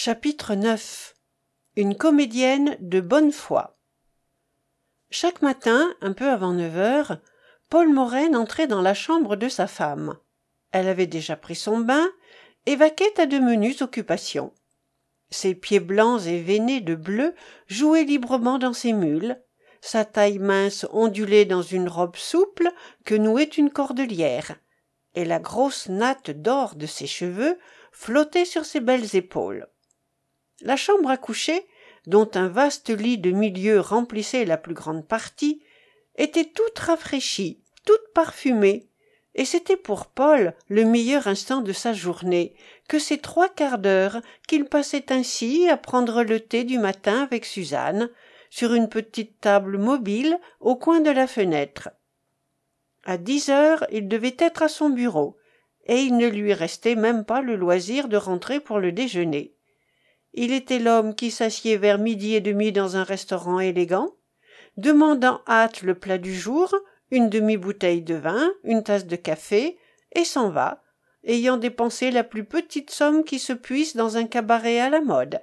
Chapitre 9. Une comédienne de bonne foi. Chaque matin, un peu avant 9 heures, Paul Morène entrait dans la chambre de sa femme. Elle avait déjà pris son bain et vaquait à de menues occupations. Ses pieds blancs et veinés de bleu jouaient librement dans ses mules, sa taille mince ondulait dans une robe souple que nouait une cordelière, et la grosse natte d'or de ses cheveux flottait sur ses belles épaules. La chambre à coucher, dont un vaste lit de milieu remplissait la plus grande partie, était toute rafraîchie, toute parfumée, et c'était pour Paul le meilleur instant de sa journée, que ces 3/4 d'heure qu'il passait ainsi à prendre le thé du matin avec Suzanne, sur une petite table mobile au coin de la fenêtre. À 10 heures, il devait être à son bureau, et il ne lui restait même pas le loisir de rentrer pour le déjeuner. Il était l'homme qui s'assied vers 12h30 dans un restaurant élégant, demande en hâte le plat du jour, une demi-bouteille de vin, une tasse de café, et s'en va, ayant dépensé la plus petite somme qui se puisse dans un cabaret à la mode.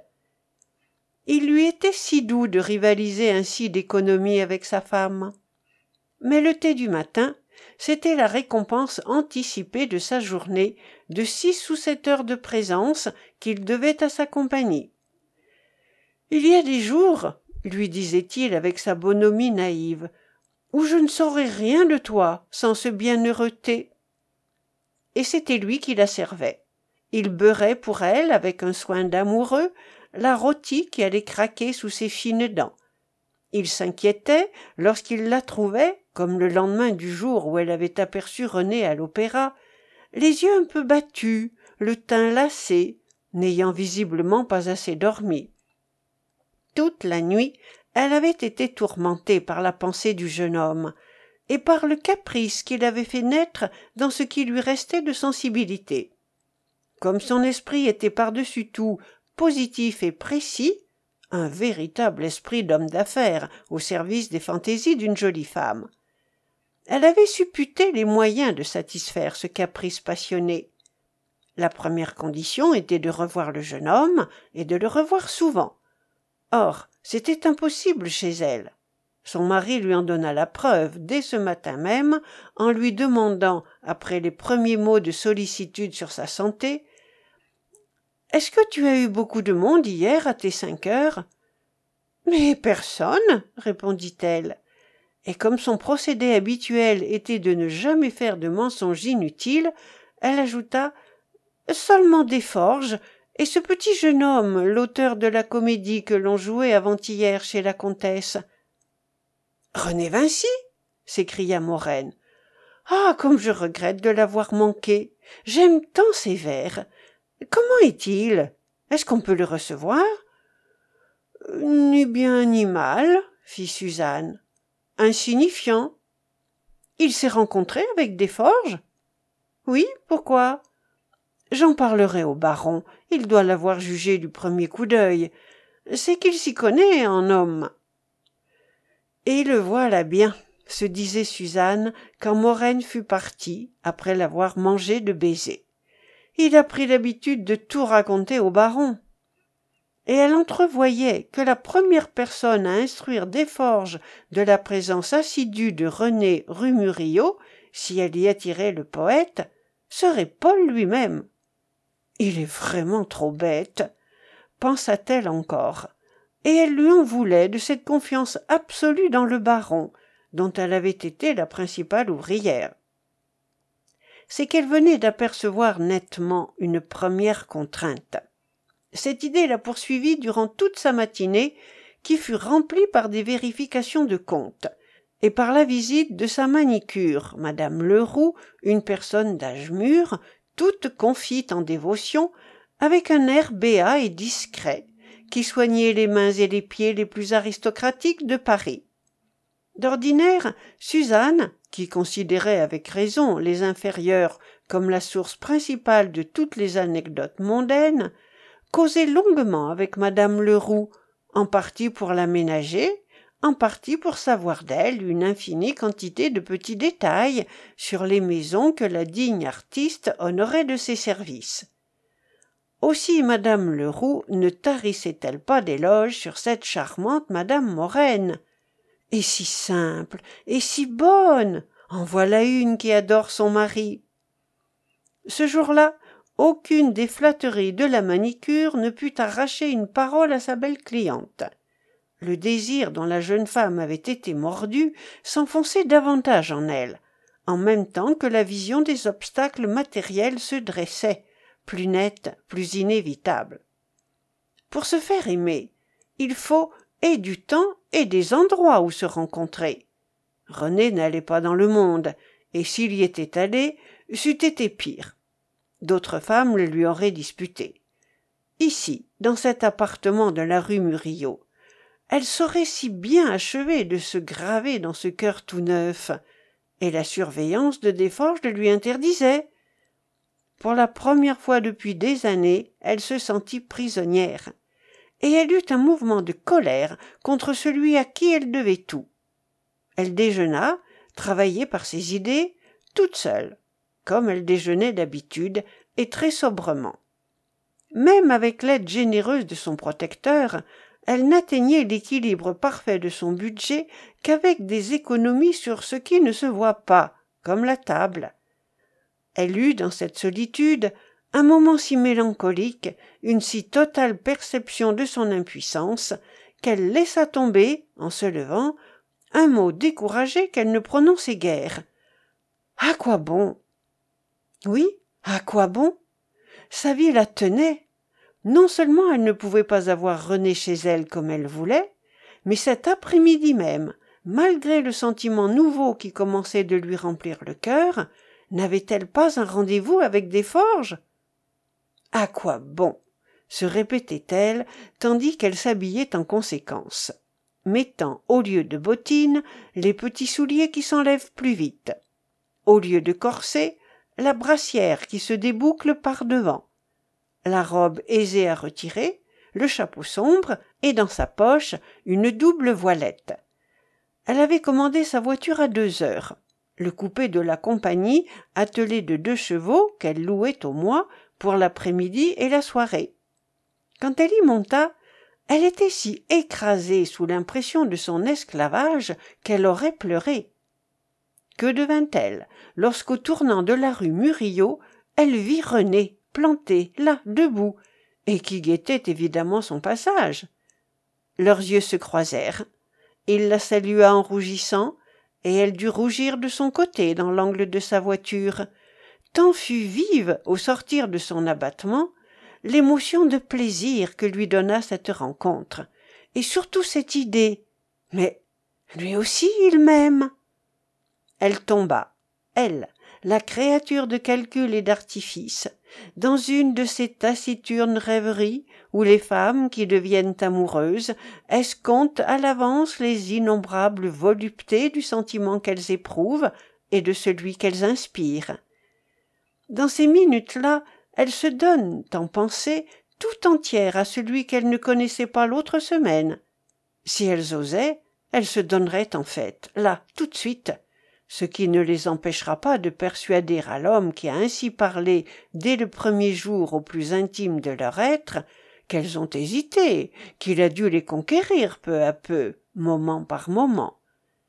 Il lui était si doux de rivaliser ainsi d'économie avec sa femme. Mais le thé du matin, c'était la récompense anticipée de sa journée de 6 ou 7 heures de présence qu'il devait à sa compagnie. « Il y a des jours, lui disait-il avec sa bonhomie naïve, où je ne saurais rien de toi sans ce bienheureux thé. » Et c'était lui qui la servait. Il beurrait pour elle, avec un soin d'amoureux, la rôtie qui allait craquer sous ses fines dents. Il s'inquiétait, lorsqu'il la trouvait, comme le lendemain du jour où elle avait aperçu René à l'opéra, les yeux un peu battus, le teint lassé, n'ayant visiblement pas assez dormi. Toute la nuit, elle avait été tourmentée par la pensée du jeune homme, et par le caprice qu'il avait fait naître dans ce qui lui restait de sensibilité. Comme son esprit était par-dessus tout positif et précis, un véritable esprit d'homme d'affaires au service des fantaisies d'une jolie femme, elle avait supputé les moyens de satisfaire ce caprice passionné. La première condition était de revoir le jeune homme et de le revoir souvent. Or, c'était impossible chez elle. Son mari lui en donna la preuve dès ce matin même en lui demandant, après les premiers mots de sollicitude sur sa santé, « Est-ce que tu as eu beaucoup de monde hier à tes 5 heures ?»« Mais personne, » répondit-elle. Et comme son procédé habituel était de ne jamais faire de mensonges inutiles, elle ajouta « Seulement des forges, et ce petit jeune homme, l'auteur de la comédie que l'on jouait avant-hier chez la comtesse. »« René Vinci ?» s'écria Morène. « Ah, comme je regrette de l'avoir manqué. J'aime tant ses vers. Comment est-il? Est-ce qu'on peut le recevoir ?»« Ni bien ni mal, » fit Suzanne. « Insignifiant. »« Il s'est rencontré avec Desforges ?»« Oui, pourquoi ?»« J'en parlerai au baron. Il doit l'avoir jugé du premier coup d'œil. C'est qu'il s'y connaît en homme. » « Et le voilà bien, » se disait Suzanne quand Morène fut partie, après l'avoir mangé de baisers. « Il a pris l'habitude de tout raconter au baron. » Et elle entrevoyait que la première personne à instruire Desforges de la présence assidue de René rue Murillo, si elle y attirait le poète, serait Paul lui-même. « Il est vraiment trop bête, » pensa-t-elle encore, et elle lui en voulait de cette confiance absolue dans le baron, dont elle avait été la principale ouvrière. C'est qu'elle venait d'apercevoir nettement une première contrainte. Cette idée la poursuivit durant toute sa matinée, qui fut remplie par des vérifications de compte, et par la visite de sa manicure, madame Leroux, une personne d'âge mûr, toute confite en dévotion, avec un air béat et discret, qui soignait les mains et les pieds les plus aristocratiques de Paris. D'ordinaire, Suzanne, qui considérait avec raison les inférieurs comme la source principale de toutes les anecdotes mondaines, causait longuement avec madame Leroux, en partie pour la ménager, en partie pour savoir d'elle une infinie quantité de petits détails sur les maisons que la digne artiste honorait de ses services. Aussi madame Leroux ne tarissait-elle pas d'éloges sur cette charmante madame Morène. Et si simple, et si bonne! En voilà une qui adore son mari. Ce jour-là, aucune des flatteries de la manicure ne put arracher une parole à sa belle cliente. Le désir dont la jeune femme avait été mordue s'enfonçait davantage en elle, en même temps que la vision des obstacles matériels se dressait, plus nette, plus inévitable. Pour se faire aimer, il faut et du temps et des endroits où se rencontrer. René n'allait pas dans le monde, et s'il y était allé, c'eût été pire. D'autres femmes le lui auraient disputé. Ici, dans cet appartement de la rue Murillo, elle saurait si bien achever de se graver dans ce cœur tout neuf, et la surveillance de Desforges le lui interdisait. Pour la première fois depuis des années, elle se sentit prisonnière, et elle eut un mouvement de colère contre celui à qui elle devait tout. Elle déjeuna, travaillée par ses idées, toute seule, comme elle déjeunait d'habitude, et très sobrement. Même avec l'aide généreuse de son protecteur, elle n'atteignait l'équilibre parfait de son budget qu'avec des économies sur ce qui ne se voit pas, comme la table. Elle eut dans cette solitude un moment si mélancolique, une si totale perception de son impuissance, qu'elle laissa tomber, en se levant, un mot découragé qu'elle ne prononçait guère. À quoi bon? Oui, à quoi bon? Sa vie la tenait. Non seulement elle ne pouvait pas avoir René chez elle comme elle voulait, mais cet après-midi même, malgré le sentiment nouveau qui commençait de lui remplir le cœur, n'avait-elle pas un rendez-vous avec Desforges? À quoi bon? Se répétait-elle, tandis qu'elle s'habillait en conséquence, mettant au lieu de bottines les petits souliers qui s'enlèvent plus vite, au lieu de corset la brassière qui se déboucle par devant, la robe aisée à retirer, le chapeau sombre et dans sa poche une double voilette. Elle avait commandé sa voiture à 2 heures, le coupé de la compagnie attelé de 2 chevaux qu'elle louait au mois pour l'après-midi et la soirée. Quand elle y monta, elle était si écrasée sous l'impression de son esclavage qu'elle aurait pleuré. Que devint-elle lorsqu'au tournant de la rue Murillo, elle vit René, planté, là, debout, et qui guettait évidemment son passage? Leurs yeux se croisèrent. Il la salua en rougissant, et elle dut rougir de son côté dans l'angle de sa voiture. Tant fut vive, au sortir de son abattement, l'émotion de plaisir que lui donna cette rencontre, et surtout cette idée. Mais lui aussi il m'aime. Elle tomba, elle, la créature de calcul et d'artifice, dans une de ces taciturnes rêveries où les femmes qui deviennent amoureuses escomptent à l'avance les innombrables voluptés du sentiment qu'elles éprouvent et de celui qu'elles inspirent. Dans ces minutes-là, elles se donnent, en pensée, tout entière à celui qu'elles ne connaissaient pas l'autre semaine. Si elles osaient, elles se donneraient en fait, là, tout de suite, ce qui ne les empêchera pas de persuader à l'homme qui a ainsi parlé dès le premier jour au plus intime de leur être, qu'elles ont hésité, qu'il a dû les conquérir peu à peu, moment par moment.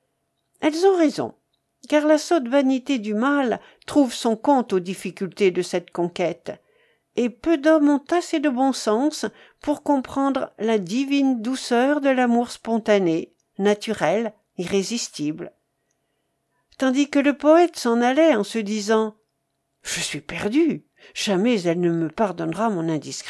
Elles ont raison, car la sotte vanité du mal trouve son compte aux difficultés de cette conquête, et peu d'hommes ont assez de bon sens pour comprendre la divine douceur de l'amour spontané, naturel, irrésistible. Tandis que le poète s'en allait en se disant « Je suis perdu, jamais elle ne me pardonnera mon indiscrétion ».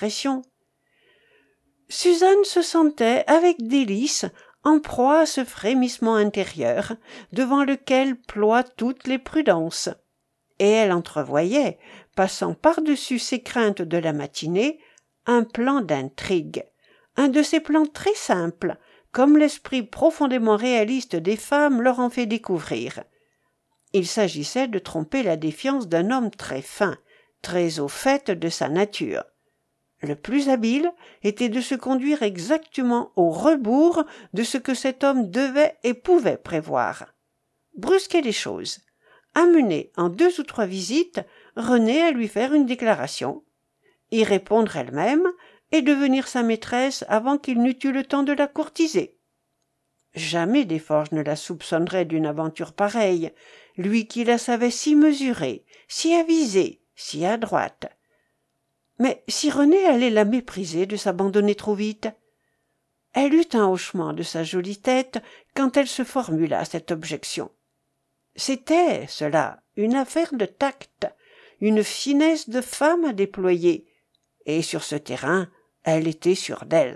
Suzanne se sentait avec délice en proie à ce frémissement intérieur devant lequel ploient toutes les prudences, et elle entrevoyait, passant par-dessus ses craintes de la matinée, un plan d'intrigue, un de ces plans très simples, comme l'esprit profondément réaliste des femmes leur en fait découvrir. Il s'agissait de tromper la défiance d'un homme très fin, très au fait de sa nature. Le plus habile était de se conduire exactement au rebours de ce que cet homme devait et pouvait prévoir. Brusquer les choses, amener en 2 ou 3 visites René à lui faire une déclaration, y répondre elle-même et devenir sa maîtresse avant qu'il n'eût eu le temps de la courtiser. Jamais Desforges ne la soupçonnerait d'une aventure pareille, lui qui la savait si mesurée, si avisée, si adroite. Mais si René allait la mépriser de s'abandonner trop vite? Elle eut un hochement de sa jolie tête quand elle se formula cette objection. C'était, cela, une affaire de tact, une finesse de femme à déployer, et sur ce terrain, elle était sûre d'elle.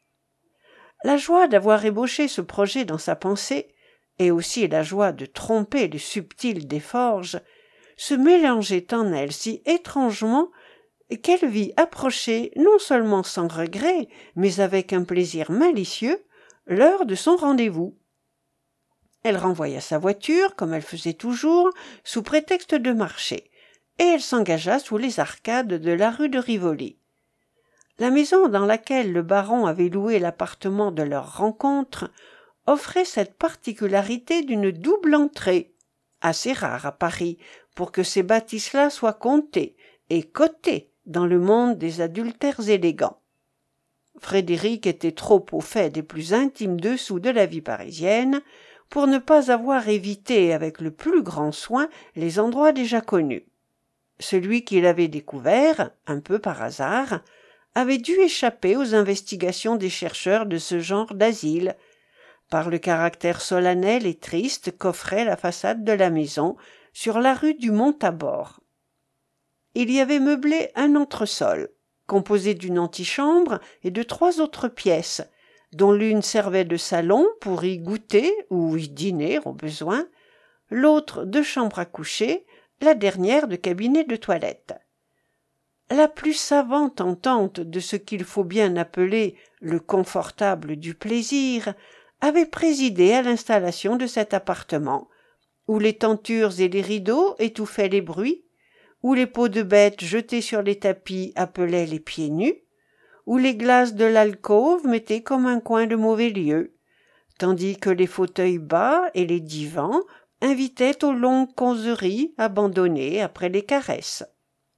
La joie d'avoir ébauché ce projet dans sa pensée, et aussi la joie de tromper le subtil Desforges, se mélangeaient en elle si étrangement qu'elle vit approcher, non seulement sans regret, mais avec un plaisir malicieux, l'heure de son rendez-vous. Elle renvoya sa voiture, comme elle faisait toujours, sous prétexte de marcher, et elle s'engagea sous les arcades de la rue de Rivoli. La maison dans laquelle le baron avait loué l'appartement de leur rencontre offrait cette particularité d'une double entrée, assez rare à Paris, pour que ces bâtisses-là soient comptées et cotées dans le monde des adultères élégants. Frédéric était trop au fait des plus intimes dessous de la vie parisienne pour ne pas avoir évité avec le plus grand soin les endroits déjà connus. Celui qui l'avait découvert, un peu par hasard, avait dû échapper aux investigations des chercheurs de ce genre d'asile, par le caractère solennel et triste qu'offrait la façade de la maison sur la rue du Mont-Thabor. Il y avait meublé un entresol, composé d'une antichambre et de 3 autres pièces, dont l'une servait de salon pour y goûter ou y dîner au besoin, l'autre de chambre à coucher, la dernière de cabinet de toilette. La plus savante entente de ce qu'il faut bien appeler le confortable du plaisir avait présidé à l'installation de cet appartement, où les tentures et les rideaux étouffaient les bruits, où les peaux de bête jetées sur les tapis appelaient les pieds nus, où les glaces de l'alcôve mettaient comme un coin de mauvais lieu, tandis que les fauteuils bas et les divans invitaient aux longues causeries abandonnées après les caresses.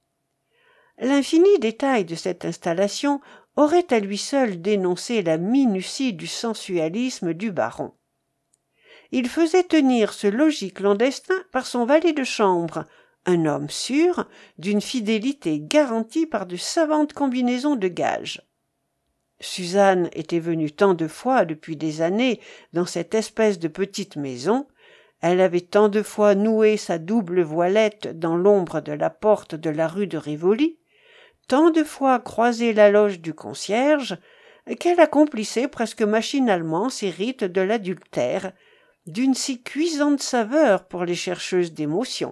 L'infini détail de cette installation aurait à lui seul dénoncé la minutie du sensualisme du baron. Il faisait tenir ce logis clandestin par son valet de chambre, un homme sûr, d'une fidélité garantie par de savantes combinaisons de gages. Suzanne était venue tant de fois depuis des années dans cette espèce de petite maison, elle avait tant de fois noué sa double voilette dans l'ombre de la porte de la rue de Rivoli, tant de fois croisé la loge du concierge, qu'elle accomplissait presque machinalement ces rites de l'adultère, d'une si cuisante saveur pour les chercheuses d'émotions.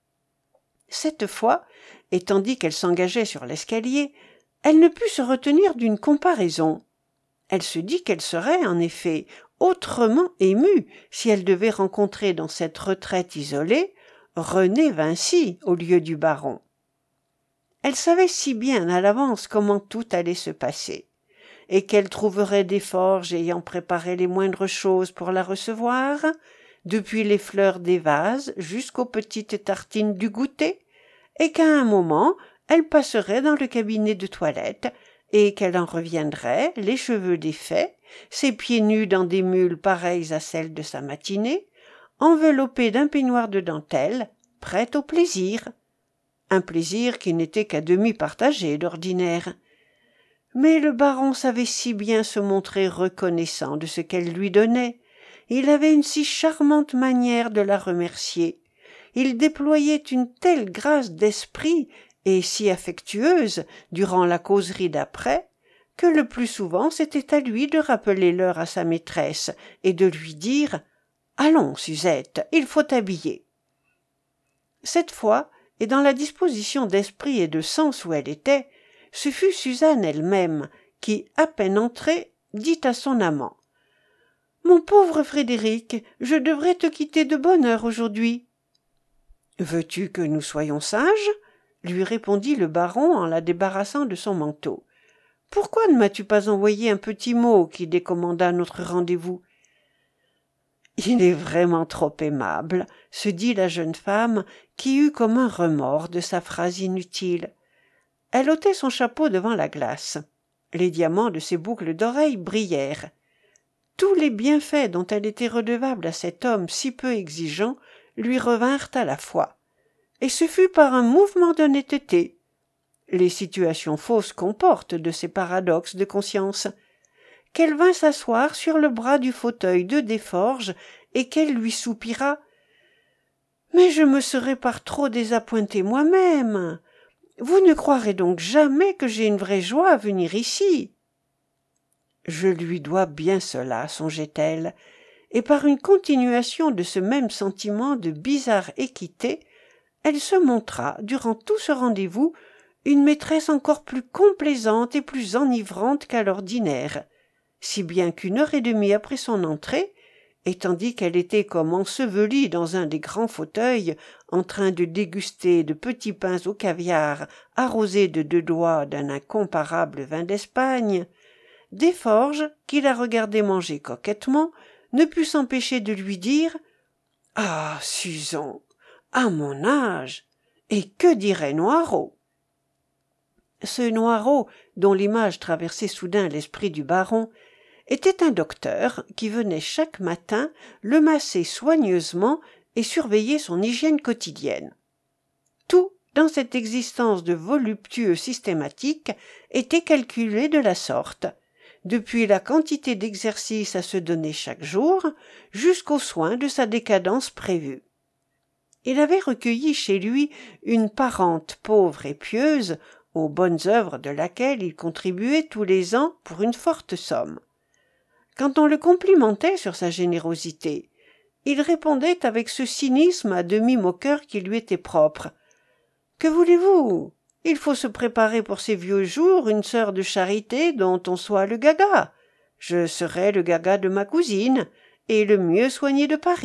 Cette fois, et tandis qu'elle s'engageait sur l'escalier, elle ne put se retenir d'une comparaison. Elle se dit qu'elle serait, en effet, autrement émue si elle devait rencontrer dans cette retraite isolée René Vinci au lieu du baron. Elle savait si bien à l'avance comment tout allait se passer, et qu'elle trouverait Desforges ayant préparé les moindres choses pour la recevoir, depuis les fleurs des vases jusqu'aux petites tartines du goûter, et qu'à un moment elle passerait dans le cabinet de toilette, et qu'elle en reviendrait, les cheveux défaits, ses pieds nus dans des mules pareilles à celles de sa matinée, enveloppée d'un peignoir de dentelle, prête au plaisir. Un plaisir qui n'était qu'à demi partagé d'ordinaire. Mais le baron savait si bien se montrer reconnaissant de ce qu'elle lui donnait. Il avait une si charmante manière de la remercier. Il déployait une telle grâce d'esprit et si affectueuse durant la causerie d'après, que le plus souvent c'était à lui de rappeler l'heure à sa maîtresse et de lui dire « Allons, Suzette, il faut t'habiller ». Cette fois, et dans la disposition d'esprit et de sens où elle était, ce fut Suzanne elle-même qui, à peine entrée, dit à son amant « Mon pauvre Frédéric, je devrais te quitter de bonne heure aujourd'hui. »« Veux-tu que nous soyons sages ?» lui répondit le baron en la débarrassant de son manteau. « Pourquoi ne m'as-tu pas envoyé un petit mot qui décommanda notre rendez-vous ?»« Il est vraiment trop aimable, » se dit la jeune femme, qui eut comme un remords de sa phrase inutile. Elle ôtait son chapeau devant la glace. Les diamants de ses boucles d'oreilles brillèrent. Tous les bienfaits dont elle était redevable à cet homme si peu exigeant lui revinrent à la fois. Et ce fut par un mouvement d'honnêteté. Les situations fausses comportent de ces paradoxes de conscience. Qu'elle vint s'asseoir sur le bras du fauteuil de Desforges et qu'elle lui soupira. « Mais je me serais par trop désappointée moi-même. Vous ne croirez donc jamais que j'ai une vraie joie à venir ici. » Je lui dois bien cela, songeait-elle, et par une continuation de ce même sentiment de bizarre équité, elle se montra, durant tout ce rendez-vous, une maîtresse encore plus complaisante et plus enivrante qu'à l'ordinaire, si bien qu'une heure et demie après son entrée, et tandis qu'elle était comme ensevelie dans un des grands fauteuils, en train de déguster de petits pains au caviar arrosés de 2 doigts d'un incomparable vin d'Espagne, Desforges, qui la regardait manger coquettement, ne put s'empêcher de lui dire « Ah, Suzon, à mon âge, et que dirait Noiraud ?» Ce Noiraud, dont l'image traversait soudain l'esprit du baron, était un docteur qui venait chaque matin le masser soigneusement et surveiller son hygiène quotidienne. Tout, dans cette existence de voluptueux systématique, était calculé de la sorte, depuis la quantité d'exercice à se donner chaque jour, jusqu'aux soins de sa décadence prévue. Il avait recueilli chez lui une parente pauvre et pieuse, aux bonnes œuvres de laquelle il contribuait tous les ans pour une forte somme. Quand on le complimentait sur sa générosité, il répondait avec ce cynisme à demi moqueur qui lui était propre. « Que voulez-vous ? Il faut se préparer pour ces vieux jours une sœur de charité dont on soit le gaga. Je serai le gaga de ma cousine et le mieux soigné de Paris. »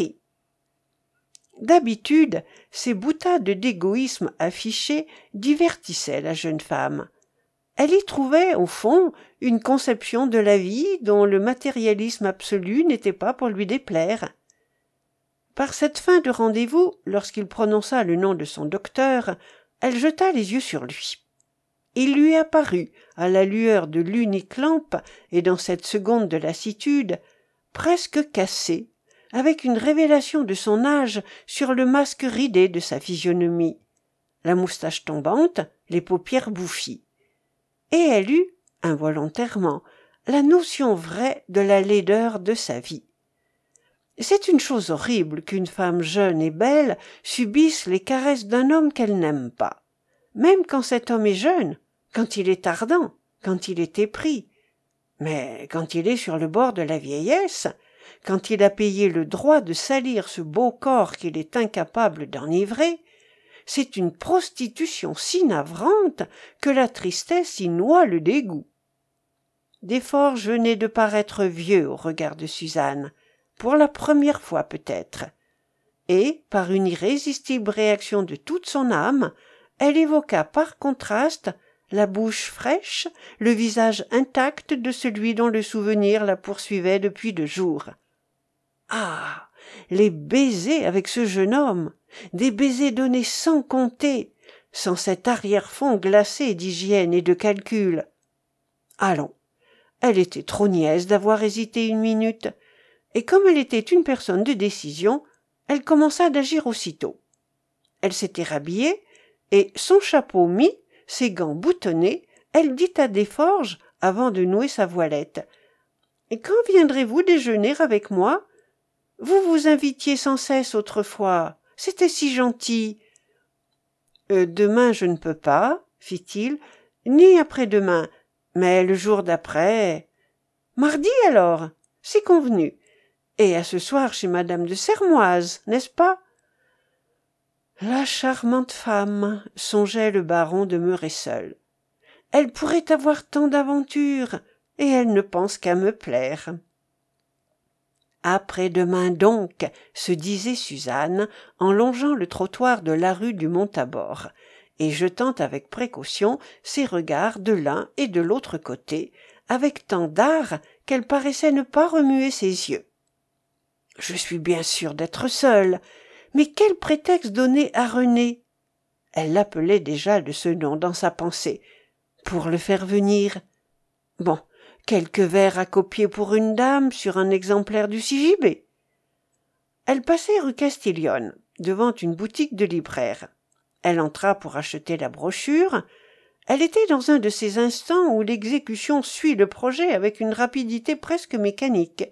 D'habitude, ces boutades d'égoïsme affichées divertissaient la jeune femme. Elle y trouvait, au fond, une conception de la vie dont le matérialisme absolu n'était pas pour lui déplaire. Par cette fin de rendez-vous, lorsqu'il prononça le nom de son docteur, elle jeta les yeux sur lui. Il lui apparut, à la lueur de l'unique lampe et dans cette seconde de lassitude, presque cassé, avec une révélation de son âge sur le masque ridé de sa physionomie, la moustache tombante, les paupières bouffies. Et elle eut, involontairement, la notion vraie de la laideur de sa vie. C'est une chose horrible qu'une femme jeune et belle subisse les caresses d'un homme qu'elle n'aime pas, même quand cet homme est jeune, quand il est ardent, quand il est épris. Mais quand il est sur le bord de la vieillesse, quand il a payé le droit de salir ce beau corps qu'il est incapable d'enivrer, c'est une prostitution si navrante que la tristesse y noie le dégoût. Desforges venait de paraître vieux au regard de Suzanne, pour la première fois peut-être, et, par une irrésistible réaction de toute son âme, elle évoqua par contraste la bouche fraîche, le visage intact de celui dont le souvenir la poursuivait depuis 2 jours. Ah, les baisers avec ce jeune homme, des baisers donnés sans compter, sans cet arrière-fond glacé d'hygiène et de calcul. Allons, elle était trop niaise d'avoir hésité 1 minute, et comme elle était une personne de décision, elle commença d'agir aussitôt. Elle s'était rhabillée, et, son chapeau mis, ses gants boutonnés, elle dit à Desforges, avant de nouer sa voilette, « Et quand viendrez-vous déjeuner avec moi ? Vous vous invitiez sans cesse autrefois, c'était si gentil. » Demain je ne peux pas, fit-il, ni après-demain, mais le jour d'après. Mardi alors, c'est convenu. Et à ce soir chez madame de Sermoise, n'est-ce pas? La charmante femme, songeait le baron demeuré seul. Elle pourrait avoir tant d'aventures, et elle ne pense qu'à me plaire. Après-demain donc, se disait Suzanne, en longeant le trottoir de la rue du Mont-Thabor, et jetant avec précaution ses regards de l'un et de l'autre côté, avec tant d'art qu'elle paraissait ne pas remuer ses yeux. Je suis bien sûre d'être seule, mais quel prétexte donner à René? Elle l'appelait déjà de ce nom dans sa pensée. pour le faire venir. Bon, quelques vers à copier pour une dame sur un exemplaire du CJB. Elle passait rue Castiglione, devant une boutique de libraire. Elle entra pour acheter la brochure. Elle était dans un de ces instants où l'exécution suit le projet avec une rapidité presque mécanique.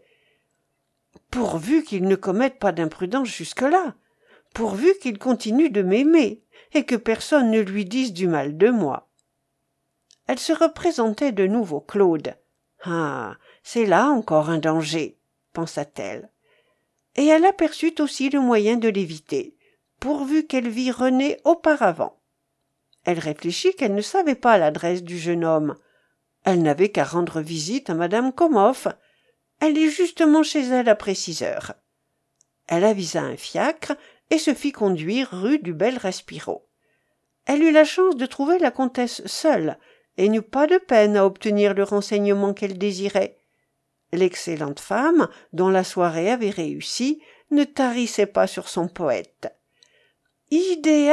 Pourvu qu'il ne commette pas d'imprudence jusque-là, pourvu qu'il continue de m'aimer, et que personne ne lui dise du mal de moi. Elle se représentait de nouveau Claude. « Ah, c'est là encore un danger, » pensa-t-elle. Et elle aperçut aussi le moyen de l'éviter, pourvu qu'elle vît René auparavant. Elle réfléchit qu'elle ne savait pas l'adresse du jeune homme. Elle n'avait qu'à rendre visite à madame Comoff. Elle est justement chez elle après 6 heures. Elle avisa un fiacre et se fit conduire rue du Bel Respiro. Elle eut la chance de trouver la comtesse seule et n'eut pas de peine à obtenir le renseignement qu'elle désirait. L'excellente femme, dont la soirée avait réussi, ne tarissait pas sur son poète. « Idéal !»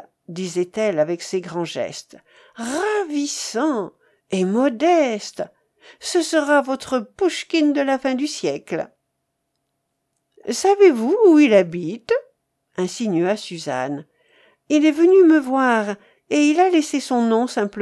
disait-elle avec ses grands gestes. « Ravissant et modeste. Ce sera votre Pouchkine de la fin du siècle. »« Savez-vous où il habite ?» insinua Suzanne. « Il est venu me voir et il a laissé son nom simplement. »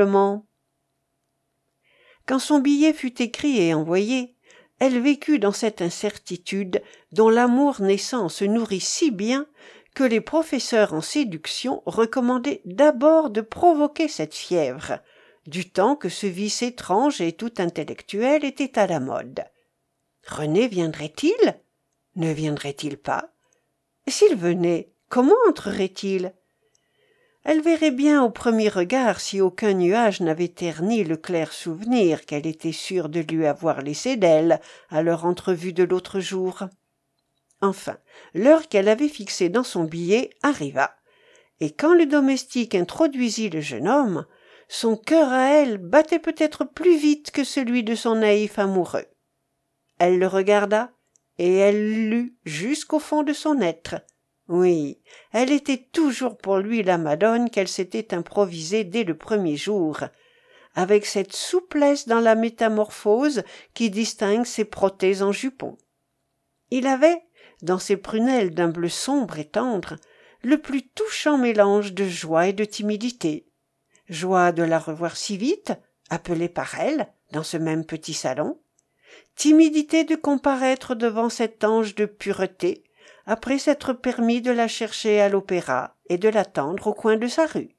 Quand son billet fut écrit et envoyé, elle vécut dans cette incertitude dont l'amour naissant se nourrit si bien que les professeurs en séduction recommandaient d'abord de provoquer cette fièvre, du temps que ce vice étrange et tout intellectuel était à la mode. René viendrait-il? Ne viendrait-il pas? S'il venait, comment entrerait-il? Elle verrait bien au premier regard si aucun nuage n'avait terni le clair souvenir qu'elle était sûre de lui avoir laissé d'elle à leur entrevue de l'autre jour. Enfin, l'heure qu'elle avait fixée dans son billet arriva, et quand le domestique introduisit le jeune homme, son cœur à elle battait peut-être plus vite que celui de son naïf amoureux. Elle le regarda, et elle lut jusqu'au fond de son être. Oui, elle était toujours pour lui la Madone qu'elle s'était improvisée dès le premier jour, avec cette souplesse dans la métamorphose qui distingue ses protées en jupon. Il avait, dans ses prunelles d'un bleu sombre et tendre, le plus touchant mélange de joie et de timidité. Joie de la revoir si vite, appelée par elle, dans ce même petit salon. Timidité de comparaître devant cet ange de pureté, après s'être permis de la chercher à l'opéra et de l'attendre au coin de sa rue.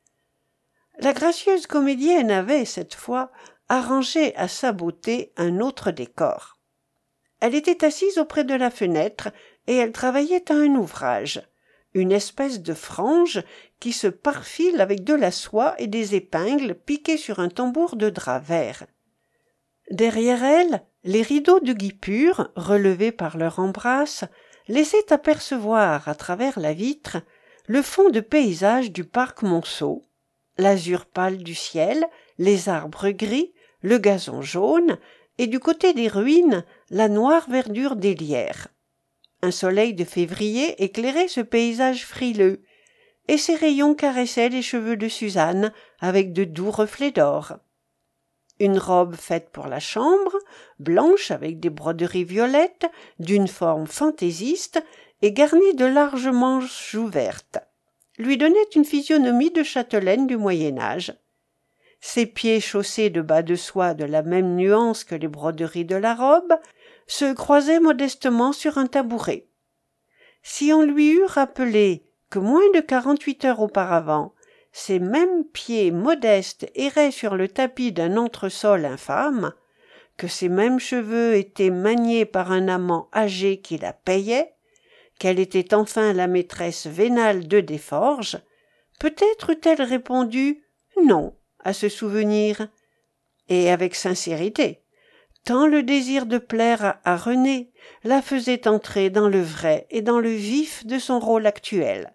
La gracieuse comédienne avait, cette fois, arrangé à sa beauté un autre décor. Elle était assise auprès de la fenêtre et elle travaillait à un ouvrage, une espèce de frange qui se parfile avec de la soie et des épingles piquées sur un tambour de drap vert. Derrière elle, les rideaux de guipure, relevés par leur embrasse, laissaient apercevoir à travers la vitre le fond de paysage du parc Monceau, l'azur pâle du ciel, les arbres gris, le gazon jaune, et du côté des ruines, la noire verdure des lierres. Un soleil de février éclairait ce paysage frileux, et ses rayons caressaient les cheveux de Suzanne avec de doux reflets d'or. Une robe faite pour la chambre, blanche avec des broderies violettes, d'une forme fantaisiste et garnie de larges manches ouvertes, lui donnait une physionomie de châtelaine du Moyen-Âge. Ses pieds chaussés de bas de soie de la même nuance que les broderies de la robe se croisaient modestement sur un tabouret. Si on lui eût rappelé que moins de 48 heures auparavant, ces mêmes pieds modestes erraient sur le tapis d'un entresol infâme, que ces mêmes cheveux étaient maniés par un amant âgé qui la payait, qu'elle était enfin la maîtresse vénale de Desforges, peut-être eût-elle répondu « non » à ce souvenir, et avec sincérité, tant le désir de plaire à René la faisait entrer dans le vrai et dans le vif de son rôle actuel.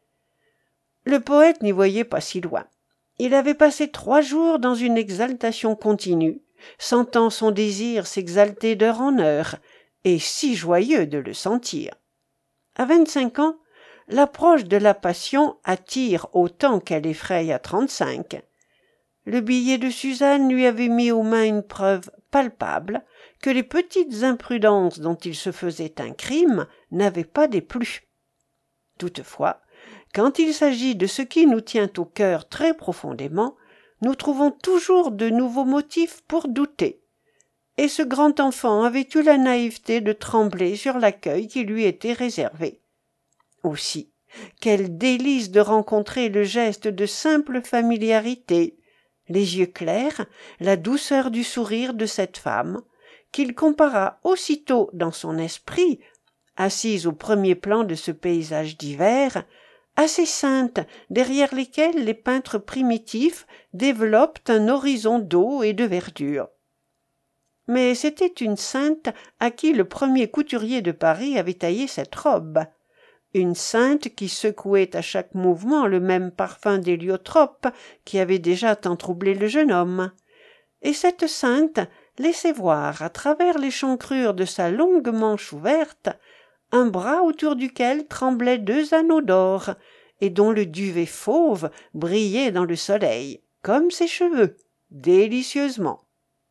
Le poète n'y voyait pas si loin. Il avait passé 3 jours dans une exaltation continue, sentant son désir s'exalter d'heure en heure, et si joyeux de le sentir. À 25 ans, l'approche de la passion attire autant qu'elle effraie à 35. Le billet de Suzanne lui avait mis aux mains une preuve palpable que les petites imprudences dont il se faisait un crime n'avaient pas déplu. Toutefois, quand il s'agit de ce qui nous tient au cœur très profondément, nous trouvons toujours de nouveaux motifs pour douter. Et ce grand enfant avait eu la naïveté de trembler sur l'accueil qui lui était réservé. Aussi, quel délice de rencontrer le geste de simple familiarité, les yeux clairs, la douceur du sourire de cette femme, qu'il compara aussitôt dans son esprit, assise au premier plan de ce paysage d'hiver, à ces saintes derrière lesquelles les peintres primitifs développent un horizon d'eau et de verdure. Mais c'était une sainte à qui le premier couturier de Paris avait taillé cette robe, une sainte qui secouait à chaque mouvement le même parfum d'héliotrope qui avait déjà tant troublé le jeune homme. Et cette sainte laissait voir, à travers l'échancrure de sa longue manche ouverte, un bras autour duquel tremblaient 2 anneaux d'or, et dont le duvet fauve brillait dans le soleil, comme ses cheveux, délicieusement.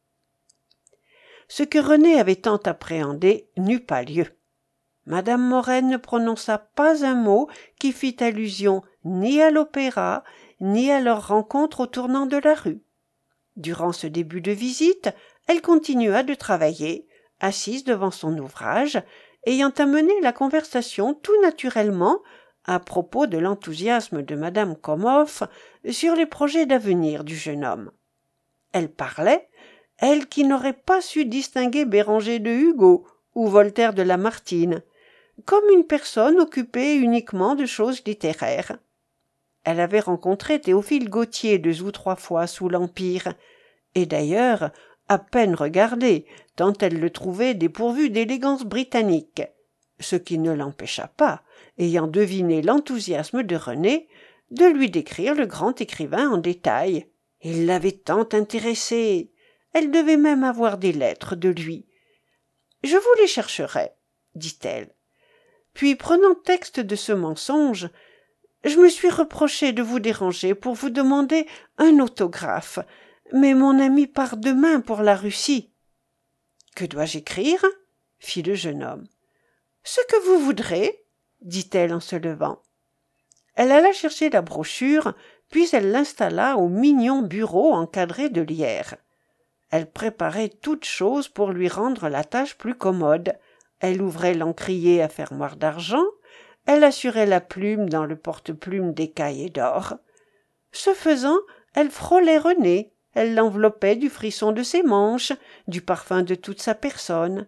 Ce que René avait tant appréhendé n'eut pas lieu. Madame Morène ne prononça pas un mot qui fît allusion ni à l'opéra, ni à leur rencontre au tournant de la rue. Durant ce début de visite, elle continua de travailler, assise devant son ouvrage, ayant amené la conversation tout naturellement à propos de l'enthousiasme de madame Comoff sur les projets d'avenir du jeune homme. Elle parlait, elle qui n'aurait pas su distinguer Béranger de Hugo ou Voltaire de Lamartine, comme une personne occupée uniquement de choses littéraires. Elle avait rencontré Théophile Gautier 2 ou 3 fois sous l'Empire, et d'ailleurs à peine regardé, tant elle le trouvait dépourvu d'élégance britannique, ce qui ne l'empêcha pas, ayant deviné l'enthousiasme de René, de lui décrire le grand écrivain en détail. Il l'avait tant intéressée. Elle devait même avoir des lettres de lui. « Je vous les chercherai, » dit-elle. Puis, prenant texte de ce mensonge, « Je me suis reproché de vous déranger pour vous demander un autographe, mais mon ami part demain pour la Russie. »« Que dois-je écrire ?» fit le jeune homme. « Ce que vous voudrez, » dit-elle en se levant. Elle alla chercher la brochure, puis elle l'installa au mignon bureau encadré de lierre. Elle préparait toutes choses pour lui rendre la tâche plus commode. Elle ouvrait l'encrier à fermoir d'argent, elle assurait la plume dans le porte-plume d'écaille et d'or. Ce faisant, elle frôlait René, elle l'enveloppait du frisson de ses manches, du parfum de toute sa personne,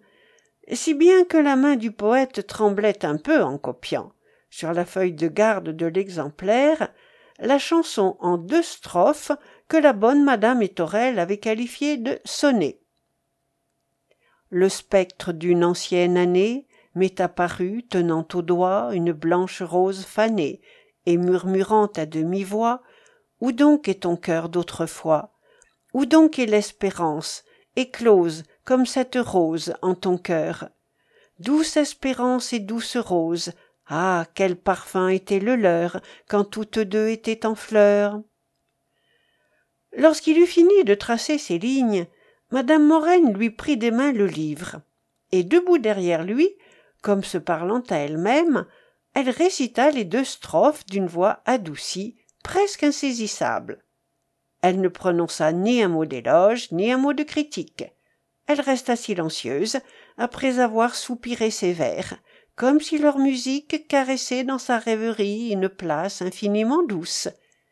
si bien que la main du poète tremblait un peu en copiant, sur la feuille de garde de l'exemplaire, la chanson en 2 strophes que la bonne madame Étorel avait qualifiée de sonnet. Le spectre d'une ancienne année m'est apparu tenant au doigt une blanche rose fanée et murmurant à demi-voix « Où donc est ton cœur d'autrefois? Où donc est l'espérance, éclose comme cette rose en ton cœur? Douce espérance et douce rose, ah, quel parfum était le leur quand toutes 2 étaient en fleurs !» Lorsqu'il eut fini de tracer ces lignes, madame Morène lui prit des mains le livre, et debout derrière lui, comme se parlant à elle-même, elle récita les 2 strophes d'une voix adoucie, presque insaisissable. Elle ne prononça ni un mot d'éloge, ni un mot de critique. Elle resta silencieuse, après avoir soupiré ses vers, comme si leur musique caressait dans sa rêverie une place infiniment douce.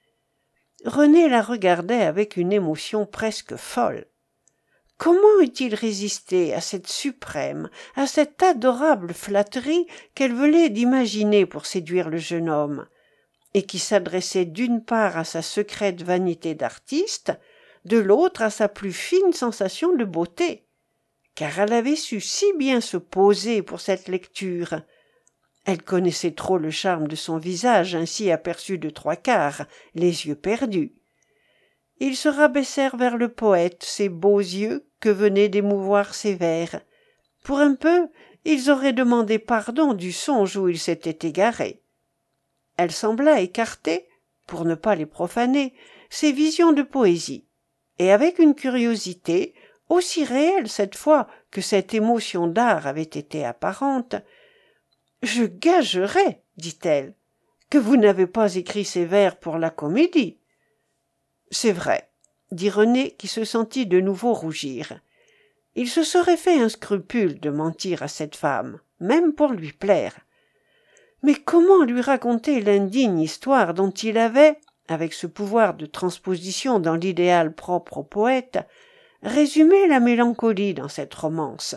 René la regardait avec une émotion presque folle. Comment eût-il résisté à cette suprême, à cette adorable flatterie qu'elle venait d'imaginer pour séduire le jeune homme, et qui s'adressait d'une part à sa secrète vanité d'artiste, de l'autre à sa plus fine sensation de beauté, car elle avait su si bien se poser pour cette lecture. Elle connaissait trop le charme de son visage ainsi aperçu de 3/4, les yeux perdus. Ils se rabaissèrent vers le poète, ces beaux yeux que venaient d'émouvoir ses vers. Pour un peu, ils auraient demandé pardon du songe où ils s'étaient égarés. Elle sembla écarter, pour ne pas les profaner, ses visions de poésie, et avec une curiosité, aussi réelle cette fois que cette émotion d'art avait été apparente. « Je gagerais, dit-elle, que vous n'avez pas écrit ces vers pour la comédie. »« C'est vrai, » dit René qui se sentit de nouveau rougir. Il se serait fait un scrupule de mentir à cette femme, même pour lui plaire. Mais comment lui raconter l'indigne histoire dont il avait, avec ce pouvoir de transposition dans l'idéal propre au poète, résumé la mélancolie dans cette romance?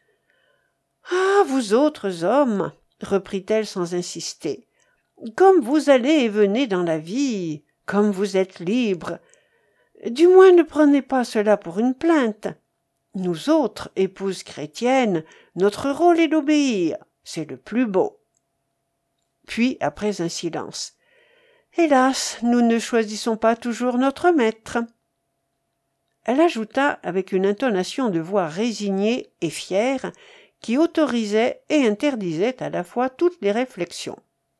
« Ah, vous autres hommes, reprit-elle sans insister, comme vous allez et venez dans la vie, comme vous êtes libres, du moins ne prenez pas cela pour une plainte. Nous autres, épouses chrétiennes, notre rôle est d'obéir, c'est le plus beau. » Puis, après un silence, « Hélas, nous ne choisissons pas toujours notre maître. » Elle ajouta avec une intonation de voix résignée et fière qui autorisait et interdisait à la fois toutes les réflexions.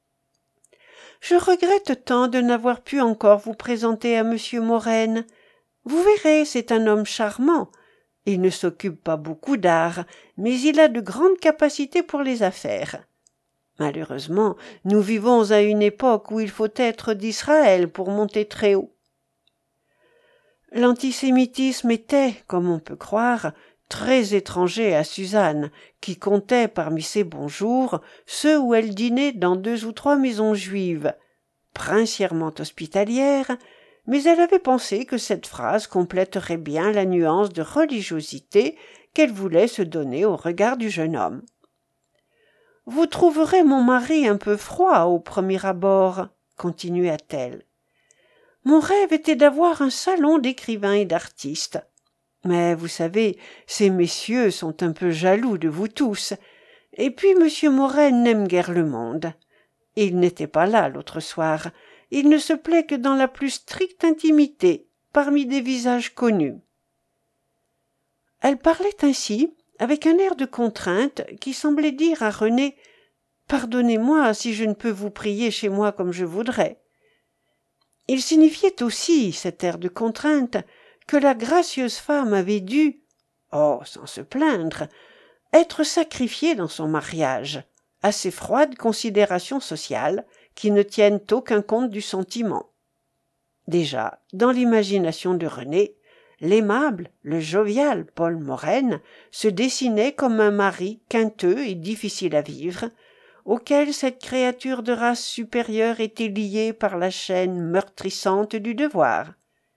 « Je regrette tant de n'avoir pu encore vous présenter à monsieur Morel. Vous verrez, c'est un homme charmant. Il ne s'occupe pas beaucoup d'art, mais il a de grandes capacités pour les affaires. Malheureusement, nous vivons à une époque où il faut être d'Israël pour monter très haut. » L'antisémitisme était, comme on peut croire, très étranger à Suzanne, qui comptait parmi ses bons jours ceux où elle dînait dans 2 ou 3 maisons juives, princièrement hospitalières, mais elle avait pensé que cette phrase compléterait bien la nuance de religiosité qu'elle voulait se donner au regard du jeune homme. « Vous trouverez mon mari un peu froid au premier abord, » continua-t-elle. « Mon rêve était d'avoir un salon d'écrivains et d'artistes. Mais vous savez, ces messieurs sont un peu jaloux de vous tous, et puis M. Morel n'aime guère le monde. Il n'était pas là l'autre soir. Il ne se plaît que dans la plus stricte intimité, parmi des visages connus. » Elle parlait ainsi, avec un air de contrainte qui semblait dire à René « Pardonnez-moi si je ne peux vous prier chez moi comme je voudrais. » Il signifiait aussi, cet air de contrainte, que la gracieuse femme avait dû, oh, sans se plaindre, être sacrifiée dans son mariage à ces froides considérations sociales qui ne tiennent aucun compte du sentiment. Déjà, dans l'imagination de René, l'aimable, le jovial Paul Morel se dessinait comme un mari quinteux et difficile à vivre, auquel cette créature de race supérieure était liée par la chaîne meurtrissante du devoir.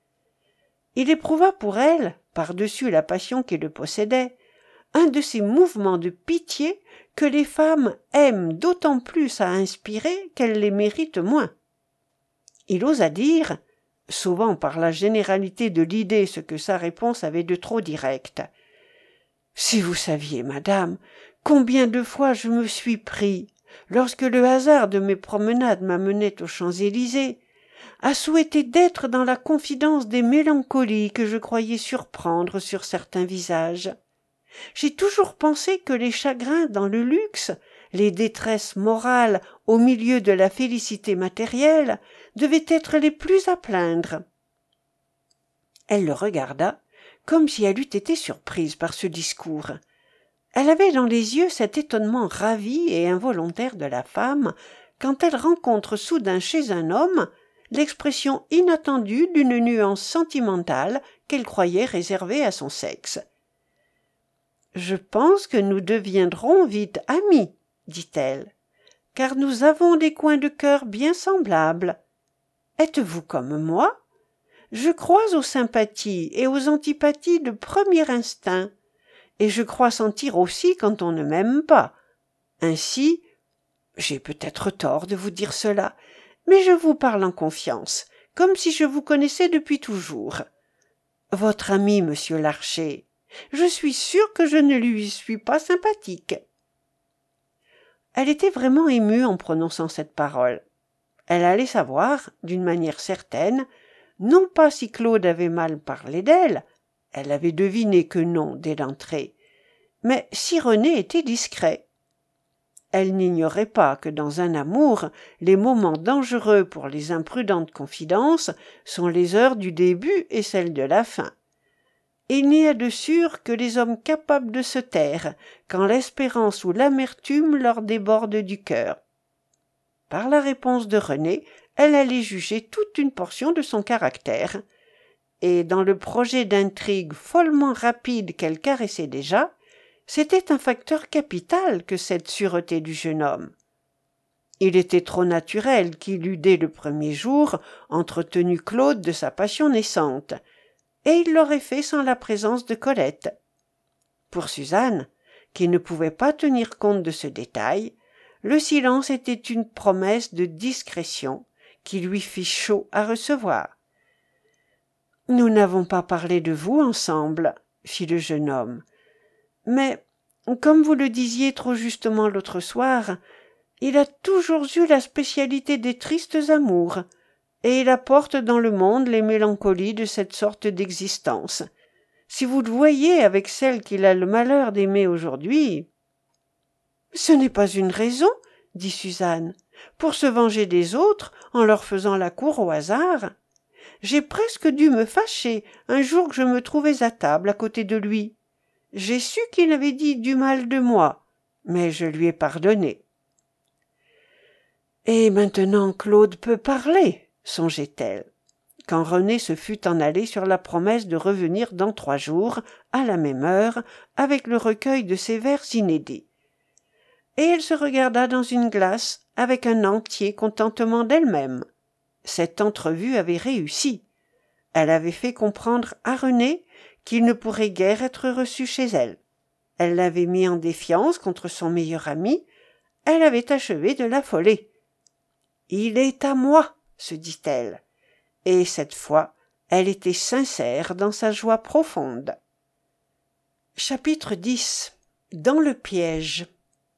Il éprouva pour elle, par-dessus la passion qui le possédait, un de ces mouvements de pitié que les femmes aiment d'autant plus à inspirer qu'elles les méritent moins. Il osa dire, souvent par la généralité de l'idée ce que sa réponse avait de trop direct. « Si vous saviez, madame, combien de fois je me suis pris, lorsque le hasard de mes promenades m'amenait aux Champs-Élysées, à souhaiter d'être dans la confidence des mélancolies que je croyais surprendre sur certains visages. J'ai toujours pensé que les chagrins dans le luxe, les détresses morales au milieu de la félicité matérielle, devaient être les plus à plaindre. » Elle le regarda, comme si elle eût été surprise par ce discours. Elle avait dans les yeux cet étonnement ravi et involontaire de la femme quand elle rencontre soudain chez un homme l'expression inattendue d'une nuance sentimentale qu'elle croyait réservée à son sexe. « Je pense que nous deviendrons vite amis, » dit-elle, « car nous avons des coins de cœur bien semblables. Êtes-vous comme moi? Je crois aux sympathies et aux antipathies de premier instinct, et je crois sentir aussi quand on ne m'aime pas. Ainsi, j'ai peut-être tort de vous dire cela, mais je vous parle en confiance, comme si je vous connaissais depuis toujours. Votre ami, monsieur Larcher, je suis sûre que je ne lui suis pas sympathique. » Elle était vraiment émue en prononçant cette parole. Elle allait savoir, d'une manière certaine, non pas si Claude avait mal parlé d'elle, elle avait deviné que non dès l'entrée, mais si René était discret. Elle n'ignorait pas que dans un amour, les moments dangereux pour les imprudentes confidences sont les heures du début et celles de la fin. Il n'y a de sûr que les hommes capables de se taire quand l'espérance ou l'amertume leur déborde du cœur. Par la réponse de René, elle allait juger toute une portion de son caractère. Et dans le projet d'intrigue follement rapide qu'elle caressait déjà, c'était un facteur capital que cette sûreté du jeune homme. Il était trop naturel qu'il eût dès le premier jour entretenu Claude de sa passion naissante, et il l'aurait fait sans la présence de Colette. Pour Suzanne, qui ne pouvait pas tenir compte de ce détail, le silence était une promesse de discrétion qui lui fit chaud à recevoir. « Nous n'avons pas parlé de vous ensemble, » fit le jeune homme. « Mais, comme vous le disiez trop justement l'autre soir, il a toujours eu la spécialité des tristes amours, et il apporte dans le monde les mélancolies de cette sorte d'existence. Si vous le voyez avec celle qu'il a le malheur d'aimer aujourd'hui... »« Ce n'est pas une raison, » dit Suzanne, « pour se venger des autres en leur faisant la cour au hasard. J'ai presque dû me fâcher un jour que je me trouvais à table à côté de lui. J'ai su qu'il avait dit du mal de moi, mais je lui ai pardonné. » « Et maintenant Claude peut parler, » songeait-elle, quand René se fut en allé sur la promesse de revenir dans 3 jours, à la même heure, avec le recueil de ses vers inédits. Et elle se regarda dans une glace avec un entier contentement d'elle-même. Cette entrevue avait réussi. Elle avait fait comprendre à René qu'il ne pourrait guère être reçu chez elle. Elle l'avait mis en défiance contre son meilleur ami. Elle avait achevé de l'affoler. « Il est à moi !» se dit-elle. Et cette fois, elle était sincère dans sa joie profonde. Chapitre 10. Dans le piège.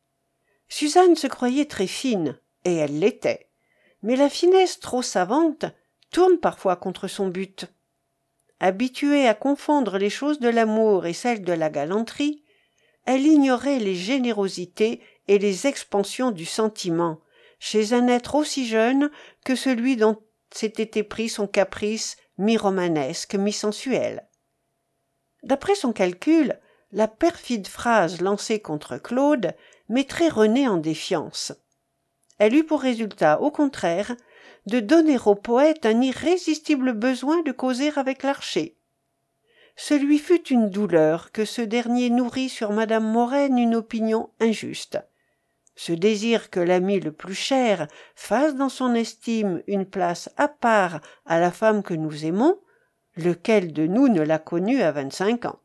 Suzanne se croyait très fine, et elle l'était. Mais la finesse trop savante tourne parfois contre son but. Habituée à confondre les choses de l'amour et celles de la galanterie, elle ignorait les générosités et les expansions du sentiment chez un être aussi jeune que celui dont s'était épris son caprice mi-romanesque, mi-sensuel. D'après son calcul, la perfide phrase lancée contre Claude mettrait René en défiance. Elle eut pour résultat, au contraire, de donner au poète un irrésistible besoin de causer avec l'archer. Ce lui fut une douleur que ce dernier nourrit sur madame Morène une opinion injuste. Ce désir que l'ami le plus cher fasse dans son estime une place à part à la femme que nous aimons, lequel de nous ne l'a connue à 25 ans?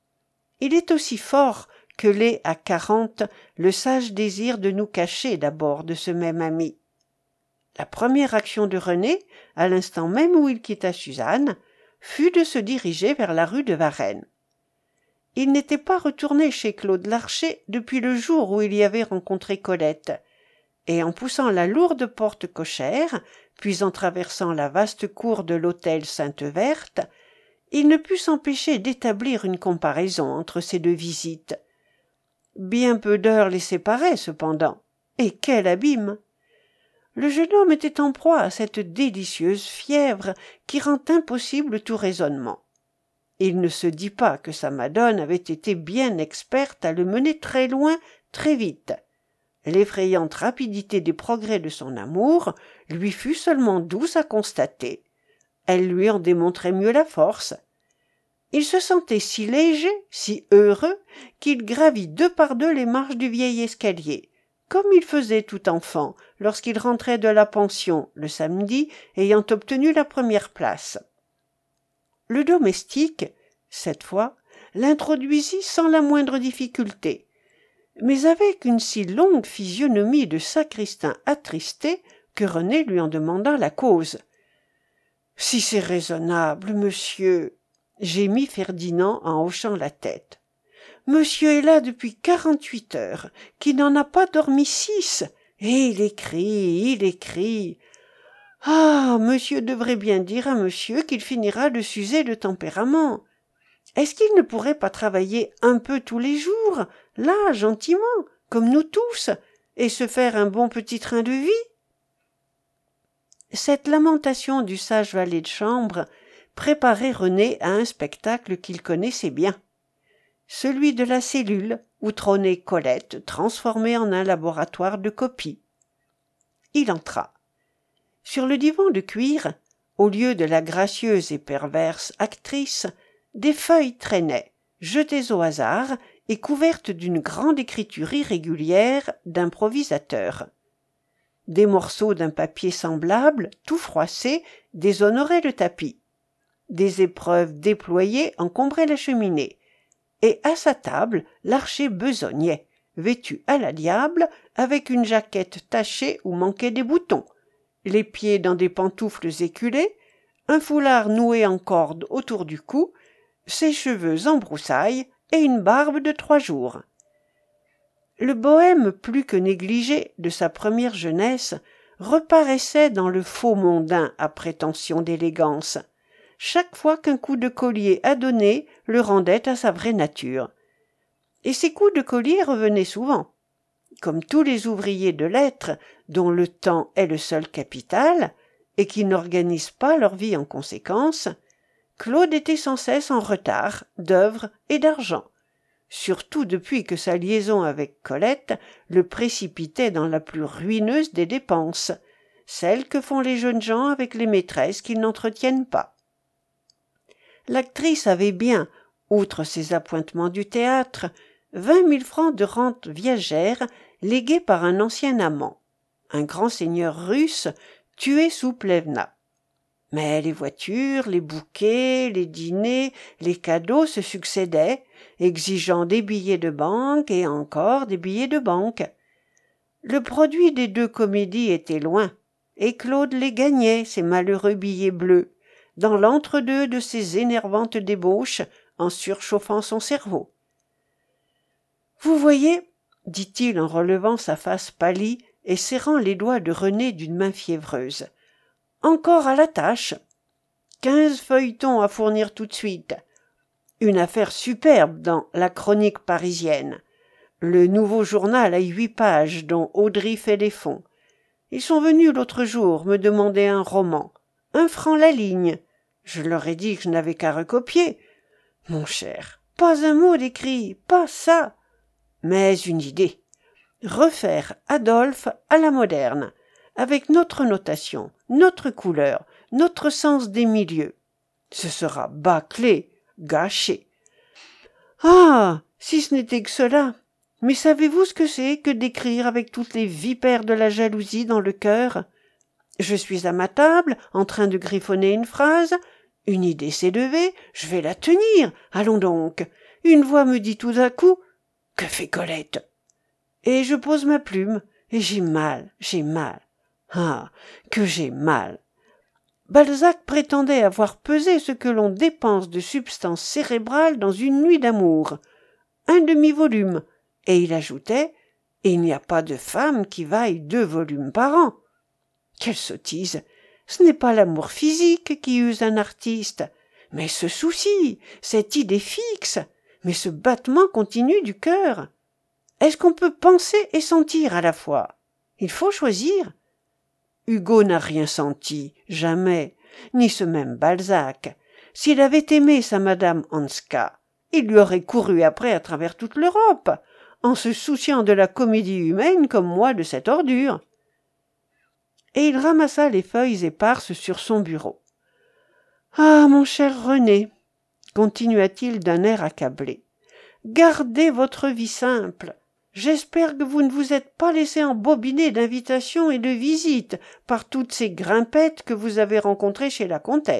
Il est aussi fort que l'est à 40 le sage désir de nous cacher d'abord de ce même ami. La première action de René, à l'instant même où il quitta Suzanne, fut de se diriger vers la rue de Varennes. Il n'était pas retourné chez Claude Larcher depuis le jour où il y avait rencontré Colette, et en poussant la lourde porte cochère, puis en traversant la vaste cour de l'hôtel Sainte-Verte, il ne put s'empêcher d'établir une comparaison entre ces 2 visites. Bien peu d'heures les séparaient cependant, et quel abîme! Le jeune homme était en proie à cette délicieuse fièvre qui rend impossible tout raisonnement. Il ne se dit pas que sa madone avait été bien experte à le mener très loin, très vite. L'effrayante rapidité des progrès de son amour lui fut seulement douce à constater. Elle lui en démontrait mieux la force. Il se sentait si léger, si heureux, qu'il gravit 2 par 2 les marches du vieil escalier, comme il faisait tout enfant lorsqu'il rentrait de la pension le samedi, ayant obtenu la première place. Le domestique, cette fois, l'introduisit sans la moindre difficulté, mais avec une si longue physionomie de sacristain attristé que René lui en demanda la cause. « Si c'est raisonnable, monsieur, » gémit Ferdinand en hochant la tête. « Monsieur est là depuis 48 heures, qui n'en a pas dormi 6, et il écrit. Ah, monsieur devrait bien dire à monsieur qu'il finira de s'user de tempérament. Est-ce qu'il ne pourrait pas travailler un peu tous les jours, là, gentiment, comme nous tous, et se faire un bon petit train de vie. Cette lamentation du sage valet de chambre préparait René à un spectacle qu'il connaissait bien, celui de la cellule où trônait Colette, transformée en un laboratoire de copie. Il entra. Sur le divan de cuir, au lieu de la gracieuse et perverse actrice, des feuilles traînaient, jetées au hasard et couvertes d'une grande écriture irrégulière d'improvisateur. Des morceaux d'un papier semblable, tout froissé, déshonoraient le tapis. Des épreuves déployées encombraient la cheminée. Et à sa table, l'archer besognait, vêtu à la diable, avec une jaquette tachée où manquaient des boutons, les pieds dans des pantoufles éculées, un foulard noué en corde autour du cou, ses cheveux en broussailles et une barbe de 3 jours. Le bohème plus que négligé de sa première jeunesse reparaissait dans le faux mondain à prétention d'élégance, chaque fois qu'un coup de collier adonné le rendait à sa vraie nature. Et ces coups de collier revenaient souvent. Comme tous les ouvriers de lettres, dont le temps est le seul capital, et qui n'organisent pas leur vie en conséquence, Claude était sans cesse en retard d'œuvre et d'argent, surtout depuis que sa liaison avec Colette le précipitait dans la plus ruineuse des dépenses, celles que font les jeunes gens avec les maîtresses qu'ils n'entretiennent pas. L'actrice avait bien, outre ses appointements du théâtre, 20 000 francs de rente viagère légués par un ancien amant, un grand seigneur russe tué sous Plevna. Mais les voitures, les bouquets, les dîners, les cadeaux se succédaient, exigeant des billets de banque et encore des billets de banque. Le produit des 2 comédies était loin, et Claude les gagnait, ces malheureux billets bleus, dans l'entre-deux de ces énervantes débauches, en surchauffant son cerveau. « Vous voyez, dit-il en relevant sa face pâlie et serrant les doigts de René d'une main fiévreuse, encore à la tâche. 15 feuilletons à fournir tout de suite. Une affaire superbe dans la chronique parisienne. Le nouveau journal a 8 pages dont Audry fait les fonds. Ils sont venus l'autre jour me demander un roman. 1 franc la ligne. Je leur ai dit que je n'avais qu'à recopier. Mon cher, pas un mot d'écrit, pas ça. Mais une idée. Refaire Adolphe à la moderne, avec notre notation, notre couleur, notre sens des milieux. Ce sera bâclé, gâché. Ah, si ce n'était que cela. Mais savez-vous ce que c'est que d'écrire avec toutes les vipères de la jalousie dans le cœur? Je suis à ma table, en train de griffonner une phrase. Une idée s'est levée, je vais la tenir. Allons donc. Une voix me dit tout à coup « Que fait Colette ?» Et je pose ma plume, et j'ai mal, j'ai mal. Ah, que j'ai mal. Balzac prétendait avoir pesé ce que l'on dépense de substance cérébrale dans une nuit d'amour. 1 demi-volume. Et il ajoutait « Il n'y a pas de femme qui vaille 2 volumes par an. » Quelle sottise! Ce n'est pas l'amour physique qui use un artiste, mais ce souci, cette idée fixe, mais ce battement continu du cœur. Est-ce qu'on peut penser et sentir à la fois? Il faut choisir. Hugo n'a rien senti, jamais, ni ce même Balzac. S'il avait aimé sa madame Hanska, il lui aurait couru après à travers toute l'Europe, en se souciant de la comédie humaine comme moi de cette ordure. Et il ramassa les feuilles éparses sur son bureau. « Ah, mon cher René, continua-t-il d'un air accablé, gardez votre vie simple. J'espère que vous ne vous êtes pas laissé embobiner d'invitations et de visites par toutes ces grimpettes que vous avez rencontrées chez la comtesse. »«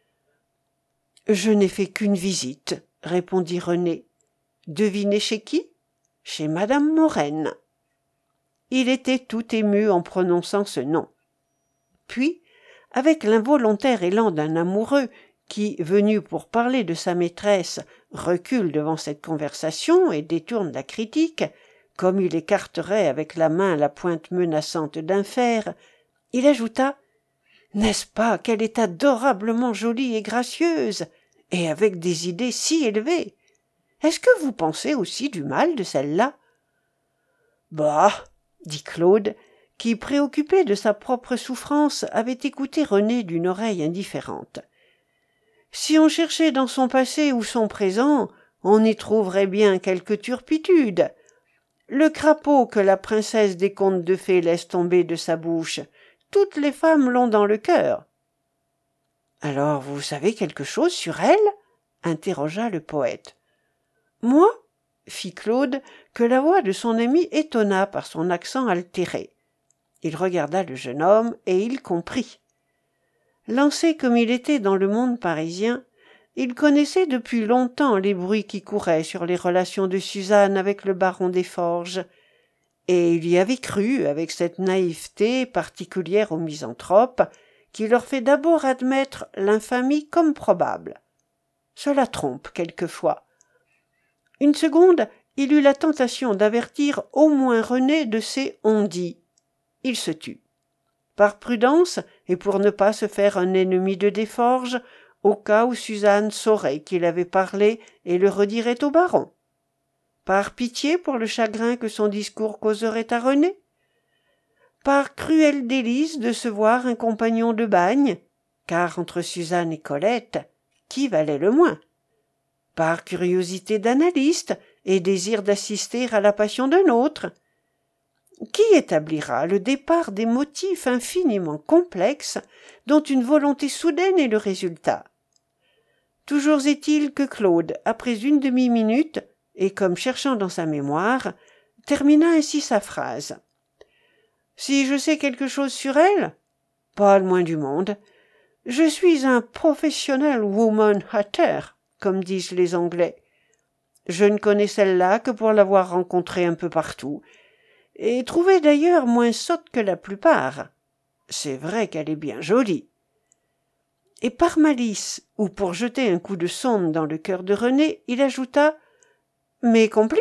Je n'ai fait qu'une visite, » répondit René. « Devinez chez qui? Chez madame Morène. » Il était tout ému en prononçant ce nom. Puis, avec l'involontaire élan d'un amoureux qui, venu pour parler de sa maîtresse, recule devant cette conversation et détourne la critique, comme il écarterait avec la main la pointe menaçante d'un fer, il ajouta « N'est-ce pas qu'elle est adorablement jolie et gracieuse, et avec des idées si élevées? Est-ce que vous pensez aussi du mal de celle-là ?»« Bah !» dit Claude, qui, préoccupé de sa propre souffrance, avait écouté René d'une oreille indifférente. Si on cherchait dans son passé ou son présent, on y trouverait bien quelque turpitude. Le crapaud que la princesse des contes de fées laisse tomber de sa bouche, toutes les femmes l'ont dans le cœur. « Alors vous savez quelque chose sur elle ?» interrogea le poète. « Moi ?» fit Claude, que la voix de son ami étonna par son accent altéré. Il regarda le jeune homme et il comprit. Lancé comme il était dans le monde parisien, il connaissait depuis longtemps les bruits qui couraient sur les relations de Suzanne avec le baron des Forges, et il y avait cru avec cette naïveté particulière aux misanthropes, qui leur fait d'abord admettre l'infamie comme probable. Cela trompe quelquefois. Une seconde, il eut la tentation d'avertir au moins René de ces on-dit. Il se tut. Par prudence, et pour ne pas se faire un ennemi de Desforges, au cas où Suzanne saurait qu'il avait parlé et le redirait au baron. Par pitié pour le chagrin que son discours causerait à René. Par cruel délice de se voir un compagnon de bagne, car entre Suzanne et Colette, qui valait le moins? Par curiosité d'analyste et désir d'assister à la passion d'un autre? Qui établira le départ des motifs infiniment complexes dont une volonté soudaine est le résultat? Toujours est-il que Claude, après une demi-minute, et comme cherchant dans sa mémoire, termina ainsi sa phrase. « Si je sais quelque chose sur elle, pas le moins du monde, je suis un professionnel woman hater, comme disent les Anglais. Je ne connais celle-là que pour l'avoir rencontrée un peu partout, et trouvée d'ailleurs moins sotte que la plupart. C'est vrai qu'elle est bien jolie. » Et par malice, ou pour jeter un coup de sonde dans le cœur de René, il ajouta « Mes compliments. »«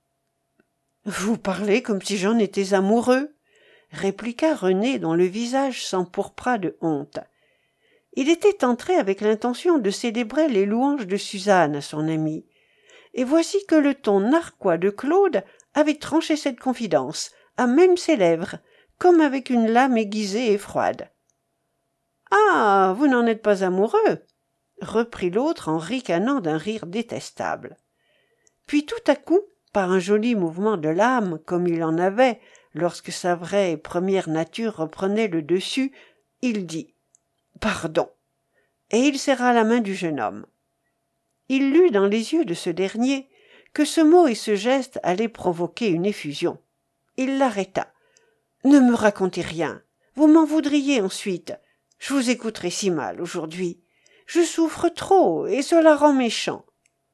Vous parlez comme si j'en étais amoureux, » répliqua René dont le visage s'empourpra de honte. Il était entré avec l'intention de célébrer les louanges de Suzanne à son ami, et voici que le ton narquois de Claude avait tranché cette confidence, à même ses lèvres, comme avec une lame aiguisée et froide. « Ah, vous n'en êtes pas amoureux » reprit l'autre en ricanant d'un rire détestable. Puis tout à coup, par un joli mouvement de l'âme, comme il en avait lorsque sa vraie et première nature reprenait le dessus, il dit « Pardon » et il serra la main du jeune homme. Il lut dans les yeux de ce dernier que ce mot et ce geste allaient provoquer une effusion. Il l'arrêta. « Ne me racontez rien, vous m'en voudriez ensuite. Je vous écouterai si mal aujourd'hui. Je souffre trop, et cela rend méchant. »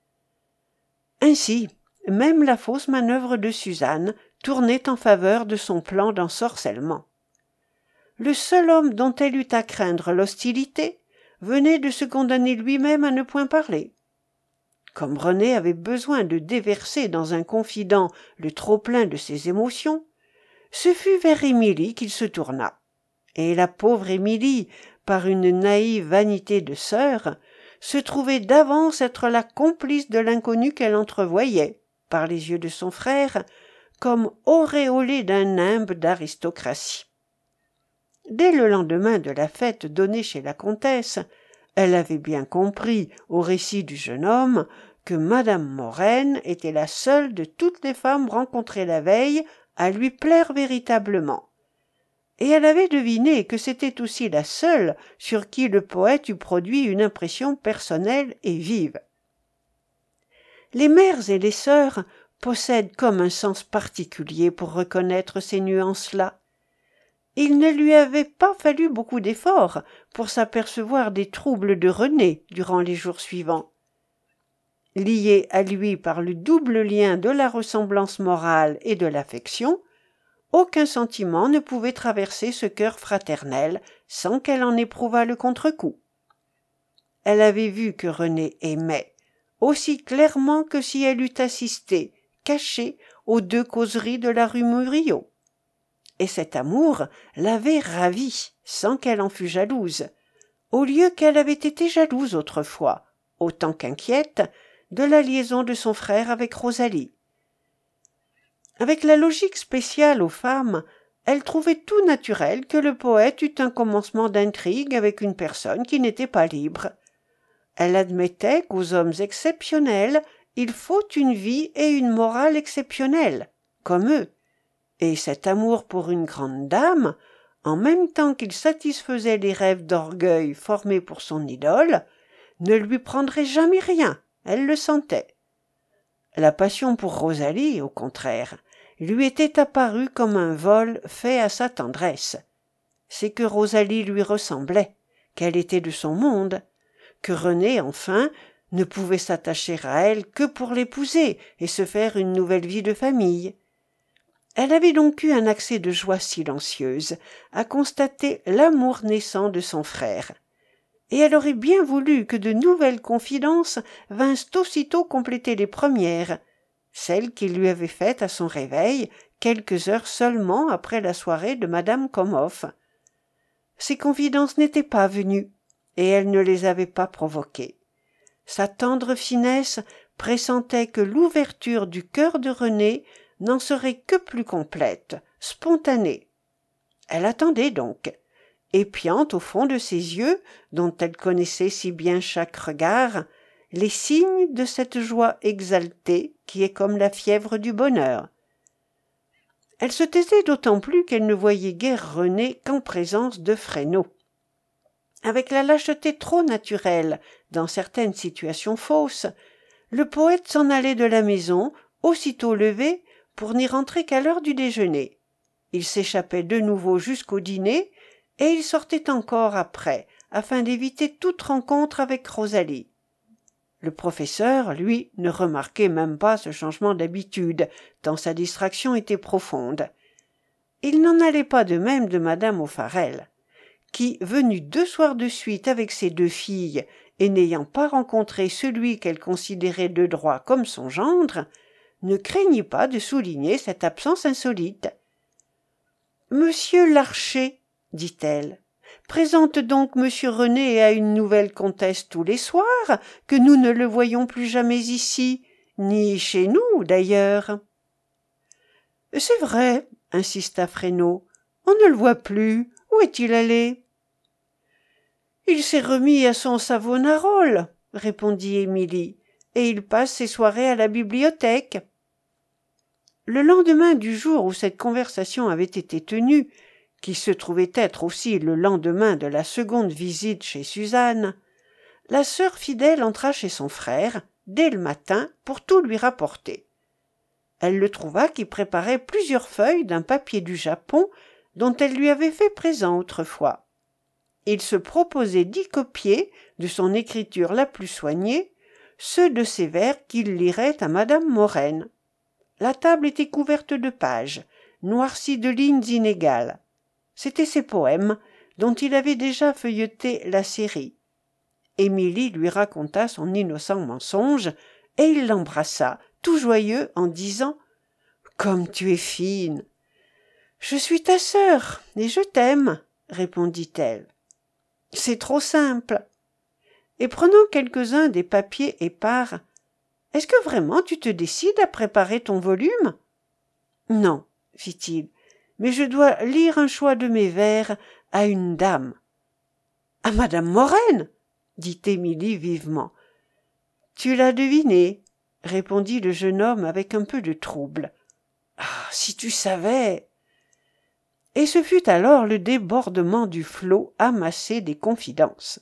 Ainsi, même la fausse manœuvre de Suzanne tournait en faveur de son plan d'ensorcellement. Le seul homme dont elle eût à craindre l'hostilité venait de se condamner lui-même à ne point parler. Comme René avait besoin de déverser dans un confident le trop-plein de ses émotions, ce fut vers Émilie qu'il se tourna. Et la pauvre Émilie, par une naïve vanité de sœur, se trouvait d'avance être la complice de l'inconnu qu'elle entrevoyait, par les yeux de son frère, comme auréolée d'un nimbe d'aristocratie. Dès le lendemain de la fête donnée chez la comtesse, elle avait bien compris, au récit du jeune homme, que madame Morène était la seule de toutes les femmes rencontrées la veille à lui plaire véritablement. Et elle avait deviné que c'était aussi la seule sur qui le poète eût produit une impression personnelle et vive. Les mères et les sœurs possèdent comme un sens particulier pour reconnaître ces nuances-là. Il ne lui avait pas fallu beaucoup d'efforts pour s'apercevoir des troubles de René durant les jours suivants. Lié à lui par le double lien de la ressemblance morale et de l'affection, aucun sentiment ne pouvait traverser ce cœur fraternel sans qu'elle en éprouvât le contre-coup. Elle avait vu que René aimait, aussi clairement que si elle eût assisté, cachée, aux 2 causeries de la rue Murillo. Et cet amour l'avait ravie, sans qu'elle en fût jalouse, au lieu qu'elle avait été jalouse autrefois, autant qu'inquiète, de la liaison de son frère avec Rosalie. Avec la logique spéciale aux femmes, elle trouvait tout naturel que le poète eût un commencement d'intrigue avec une personne qui n'était pas libre. Elle admettait qu'aux hommes exceptionnels, il faut une vie et une morale exceptionnelles, comme eux, et cet amour pour une grande dame, en même temps qu'il satisfaisait les rêves d'orgueil formés pour son idole, ne lui prendrait jamais rien, elle le sentait. La passion pour Rosalie, au contraire, lui était apparue comme un vol fait à sa tendresse. C'est que Rosalie lui ressemblait, qu'elle était de son monde, que René, enfin, ne pouvait s'attacher à elle que pour l'épouser et se faire une nouvelle vie de famille. Elle avait donc eu un accès de joie silencieuse à constater l'amour naissant de son frère, et elle aurait bien voulu que de nouvelles confidences vinssent aussitôt compléter les premières, celles qu'il lui avait faites à son réveil, quelques heures seulement après la soirée de madame Comoff. Ces confidences n'étaient pas venues, et elle ne les avait pas provoquées. Sa tendre finesse pressentait que l'ouverture du cœur de René n'en serait que plus complète, spontanée. Elle attendait donc, épiant au fond de ses yeux, dont elle connaissait si bien chaque regard, les signes de cette joie exaltée qui est comme la fièvre du bonheur. Elle se taisait d'autant plus qu'elle ne voyait guère René qu'en présence de Fresnaud. Avec la lâcheté trop naturelle dans certaines situations fausses, le poète s'en allait de la maison, aussitôt levé, pour n'y rentrer qu'à l'heure du déjeuner. Il s'échappait de nouveau jusqu'au dîner, et il sortait encore après, afin d'éviter toute rencontre avec Rosalie. Le professeur, lui, ne remarquait même pas ce changement d'habitude, tant sa distraction était profonde. Il n'en allait pas de même de madame O'Farrell, qui, venue 2 soirs de suite avec ses 2 filles, et n'ayant pas rencontré celui qu'elle considérait de droit comme son gendre, ne craignit pas de souligner cette absence insolite. « Monsieur Larcher, dit-elle, présente donc monsieur René à une nouvelle comtesse tous les soirs, que nous ne le voyons plus jamais ici, ni chez nous d'ailleurs. »« C'est vrai, insista Fresnaud, on ne le voit plus. Où est-il allé ?»« Il s'est remis à son Savonarole, répondit Émilie, et il passe ses soirées à la bibliothèque. » Le lendemain du jour où cette conversation avait été tenue, qui se trouvait être aussi le lendemain de la seconde visite chez Suzanne, la sœur fidèle entra chez son frère, dès le matin, pour tout lui rapporter. Elle le trouva qui préparait plusieurs feuilles d'un papier du Japon dont elle lui avait fait présent autrefois. Il se proposait d'y copier, de son écriture la plus soignée, ceux de ses vers qu'il lirait à madame Morène. La table était couverte de pages, noircie de lignes inégales. C'étaient ses poèmes, dont il avait déjà feuilleté la série. Émilie lui raconta son innocent mensonge, et il l'embrassa, tout joyeux, en disant « Comme tu es fine !»« Je suis ta sœur, et je t'aime, » répondit-elle. « C'est trop simple. » Et prenant quelques-uns des papiers épars, « Est-ce que vraiment tu te décides à préparer ton volume ?»« Non, fit-il, mais je dois lire un choix de mes vers à une dame. »« À madame Morène !» dit Émilie vivement. « Tu l'as deviné, » répondit le jeune homme avec un peu de trouble. « Ah, si tu savais !» Et ce fut alors le débordement du flot amassé des confidences.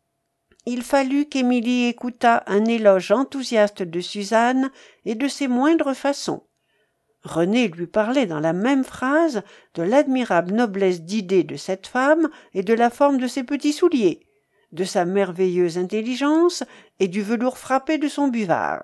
Il fallut qu'Émilie écoutât un éloge enthousiaste de Suzanne et de ses moindres façons. René lui parlait dans la même phrase de l'admirable noblesse d'idées de cette femme et de la forme de ses petits souliers, de sa merveilleuse intelligence et du velours frappé de son buvard.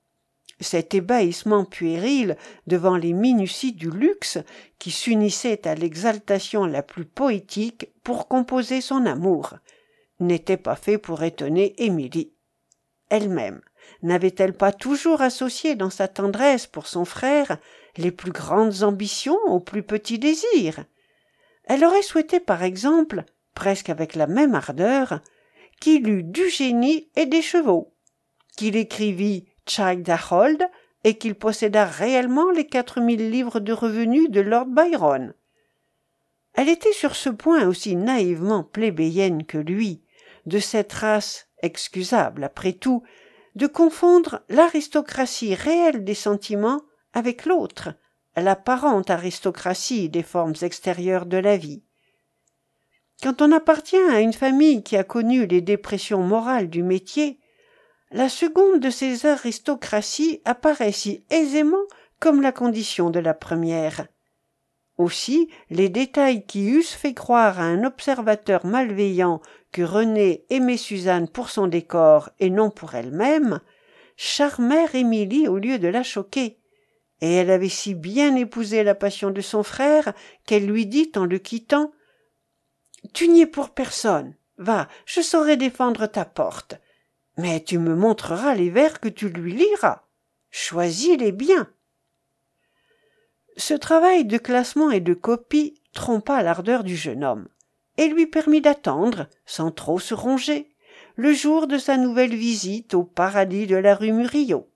Cet ébahissement puéril devant les minuties du luxe qui s'unissait à l'exaltation la plus poétique pour composer son amour n'était pas fait pour étonner Émilie. Elle-même n'avait-elle pas toujours associé dans sa tendresse pour son frère les plus grandes ambitions aux plus petits désirs? Elle aurait souhaité par exemple, presque avec la même ardeur, qu'il eût du génie et des chevaux, qu'il écrivît Childe Harold, et qu'il possédât réellement les 4000 livres de revenus de Lord Byron. Elle était sur ce point aussi naïvement plébéienne que lui, de cette race excusable après tout, de confondre l'aristocratie réelle des sentiments avec l'autre, l'apparente aristocratie des formes extérieures de la vie. Quand on appartient à une famille qui a connu les dépressions morales du métier, la seconde de ces aristocraties apparaît si aisément comme la condition de la première. Aussi, les détails qui eussent fait croire à un observateur malveillant que Renée aimait Suzanne pour son décor et non pour elle-même, charmèrent Émilie au lieu de la choquer. Et elle avait si bien épousé la passion de son frère qu'elle lui dit en le quittant « Tu n'y es pour personne. Va, je saurai défendre ta porte. Mais tu me montreras les vers que tu lui liras. Choisis-les bien. » Ce travail de classement et de copie trompa l'ardeur du jeune homme et lui permit d'attendre, sans trop se ronger, le jour de sa nouvelle visite au paradis de la rue Murillo.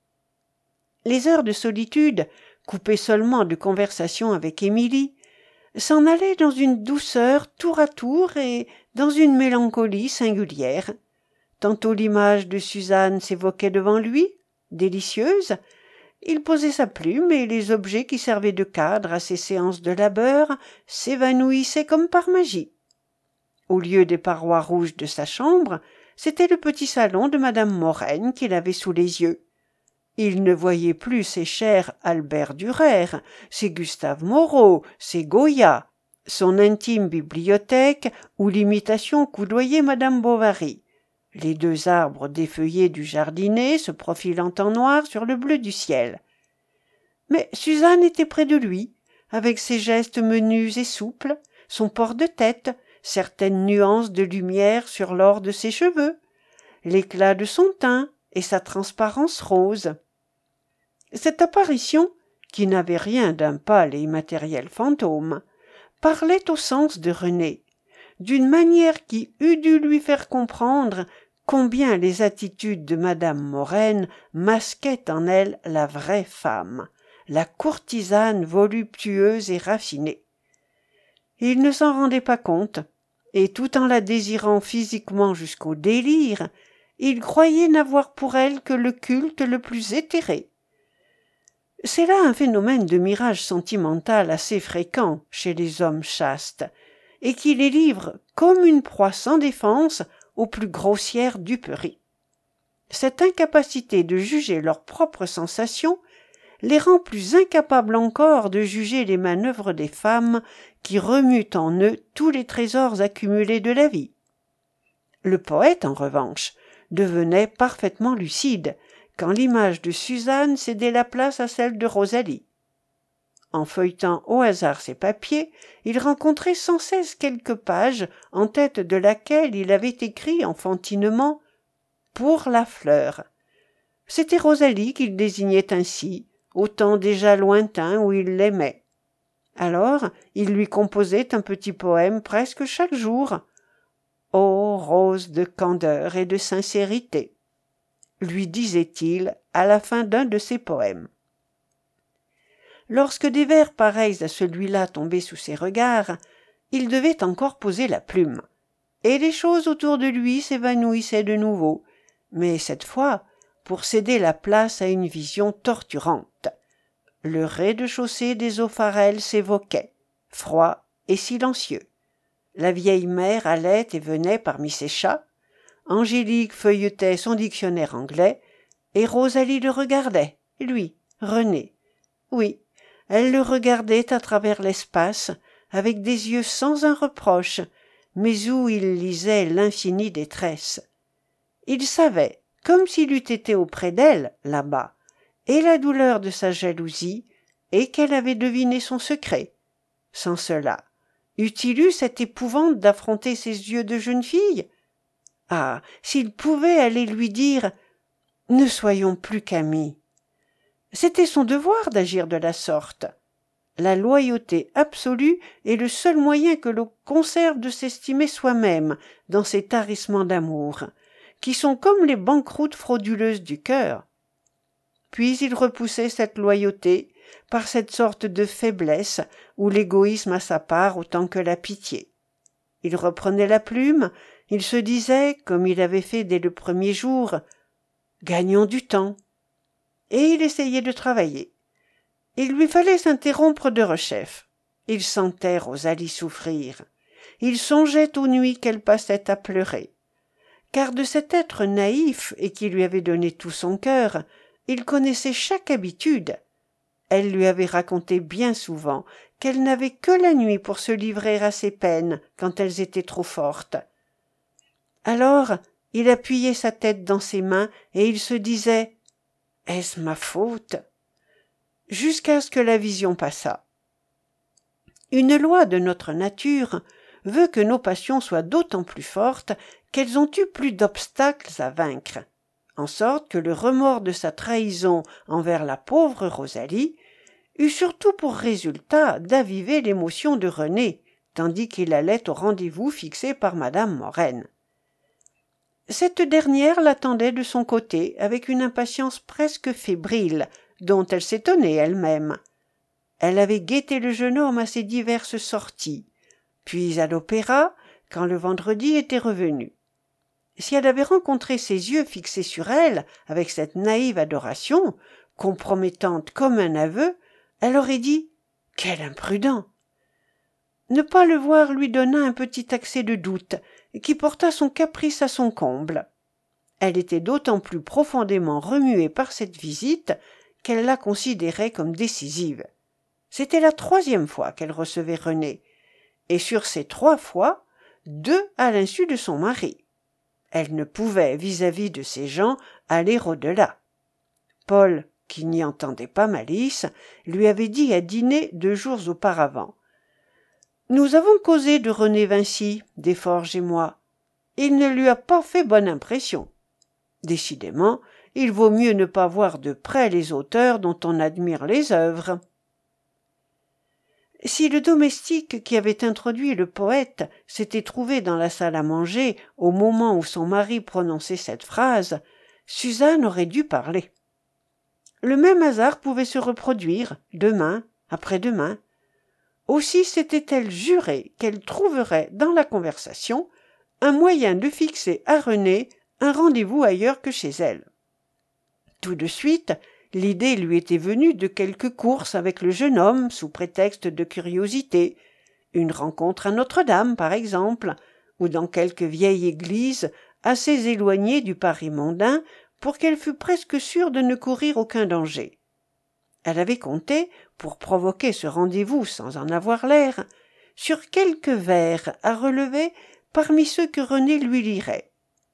Les heures de solitude, coupées seulement de conversation avec Émilie, s'en allaient dans une douceur tour à tour et dans une mélancolie singulière. Tantôt l'image de Suzanne s'évoquait devant lui, délicieuse. Il posait sa plume et les objets qui servaient de cadre à ses séances de labeur s'évanouissaient comme par magie. Au lieu des parois rouges de sa chambre, c'était le petit salon de madame Morène qu'il avait sous les yeux. Il ne voyait plus ses chers Albert Durer, ses Gustave Moreau, ses Goya, son intime bibliothèque où l'imitation coudoyait madame Bovary, les 2 arbres défeuillés du jardinet se profilant en noir sur le bleu du ciel. Mais Suzanne était près de lui, avec ses gestes menus et souples, son port de tête, certaines nuances de lumière sur l'or de ses cheveux, l'éclat de son teint et sa transparence rose. Cette apparition, qui n'avait rien d'un pâle et immatériel fantôme, parlait au sens de Renée, d'une manière qui eût dû lui faire comprendre combien les attitudes de madame Morène masquaient en elle la vraie femme, la courtisane voluptueuse et raffinée. Il ne s'en rendait pas compte, et tout en la désirant physiquement jusqu'au délire, il croyait n'avoir pour elle que le culte le plus éthéré. C'est là un phénomène de mirage sentimental assez fréquent chez les hommes chastes, et qui les livre comme une proie sans défense aux plus grossières duperies. Cette incapacité de juger leurs propres sensations les rend plus incapables encore de juger les manœuvres des femmes qui remuent en eux tous les trésors accumulés de la vie. Le poète, en revanche, devenait parfaitement lucide quand l'image de Suzanne cédait la place à celle de Rosalie. En feuilletant au hasard ses papiers, il rencontrait sans cesse quelques pages en tête de laquelle il avait écrit enfantinement « Pour la fleur ». C'était Rosalie qu'il désignait ainsi, au temps déjà lointain où il l'aimait. Alors, il lui composait un petit poème presque chaque jour. « Ô rose de candeur et de sincérité », lui disait-il à la fin d'un de ses poèmes. Lorsque des vers pareils à celui-là tombaient sous ses regards, il devait encore poser la plume, et les choses autour de lui s'évanouissaient de nouveau, mais cette fois pour céder la place à une vision torturante. Le rez-de-chaussée des Eaux-Farelles s'évoquait, froid et silencieux. La vieille mère allait et venait parmi ses chats, Angélique feuilletait son dictionnaire anglais, et Rosalie le regardait, lui, Renée. Oui, elle le regardait à travers l'espace, avec des yeux sans un reproche, mais où il lisait l'infinie détresse. Il savait, comme s'il eût été auprès d'elle, là-bas, et la douleur de sa jalousie, et qu'elle avait deviné son secret. Sans cela, eût-il eu cette épouvante d'affronter ses yeux de jeune fille? Ah, s'il pouvait aller lui dire « Ne soyons plus qu'amis ». C'était son devoir d'agir de la sorte. La loyauté absolue est le seul moyen que l'on conserve de s'estimer soi-même dans ces tarissements d'amour, qui sont comme les banqueroutes frauduleuses du cœur. puis il repoussait cette loyauté par cette sorte de faiblesse où l'égoïsme a sa part autant que la pitié. Il reprenait la plume, il se disait, comme il avait fait dès le premier jour, « Gagnons du temps », et il essayait de travailler. Il lui fallait s'interrompre de rechef. Il sentait Rosalie souffrir. Il songeait aux nuits qu'elle passait à pleurer. Car de cet être naïf et qui lui avait donné tout son cœur, il connaissait chaque habitude. Elle lui avait raconté bien souvent qu'elle n'avait que la nuit pour se livrer à ses peines quand elles étaient trop fortes. Alors, il appuyait sa tête dans ses mains et il se disait « Est-ce ma faute ?» jusqu'à ce que la vision passât. Une loi de notre nature veut que nos passions soient d'autant plus fortes qu'elles ont eu plus d'obstacles à vaincre, en sorte que le remords de sa trahison envers la pauvre Rosalie eut surtout pour résultat d'aviver l'émotion de René, tandis qu'il allait au rendez-vous fixé par madame Morène. Cette dernière l'attendait de son côté avec une impatience presque fébrile, dont elle s'étonnait elle-même. Elle avait guetté le jeune homme à ses diverses sorties, puis à l'opéra, quand le vendredi était revenu. Si elle avait rencontré ses yeux fixés sur elle avec cette naïve adoration, compromettante comme un aveu, elle aurait dit « Quel imprudent !» Ne pas le voir lui donna un petit accès de doute qui porta son caprice à son comble. Elle était d'autant plus profondément remuée par cette visite qu'elle la considérait comme décisive. C'était la 3e fois qu'elle recevait René, et sur ces 3 fois, 2 à l'insu de son mari. Elle ne pouvait, vis-à-vis de ces gens, aller au-delà. Paul, qui n'y entendait pas malice, lui avait dit à dîner 2 jours auparavant. « Nous avons causé de René Vinci, Desforges et moi. Il ne lui a pas fait bonne impression. Décidément, il vaut mieux ne pas voir de près les auteurs dont on admire les œuvres. » Si le domestique qui avait introduit le poète s'était trouvé dans la salle à manger au moment où son mari prononçait cette phrase, Suzanne aurait dû parler. Le même hasard pouvait se reproduire demain, après-demain. Aussi s'était-elle juré qu'elle trouverait dans la conversation un moyen de fixer à René un rendez-vous ailleurs que chez elle. Tout de suite, l'idée lui était venue de quelques courses avec le jeune homme sous prétexte de curiosité, une rencontre à Notre-Dame par exemple, ou dans quelque vieille église assez éloignée du Paris mondain pour qu'elle fût presque sûre de ne courir aucun danger. Elle avait compté, pour provoquer ce rendez-vous sans en avoir l'air, sur quelques vers à relever parmi ceux que René lui lirait.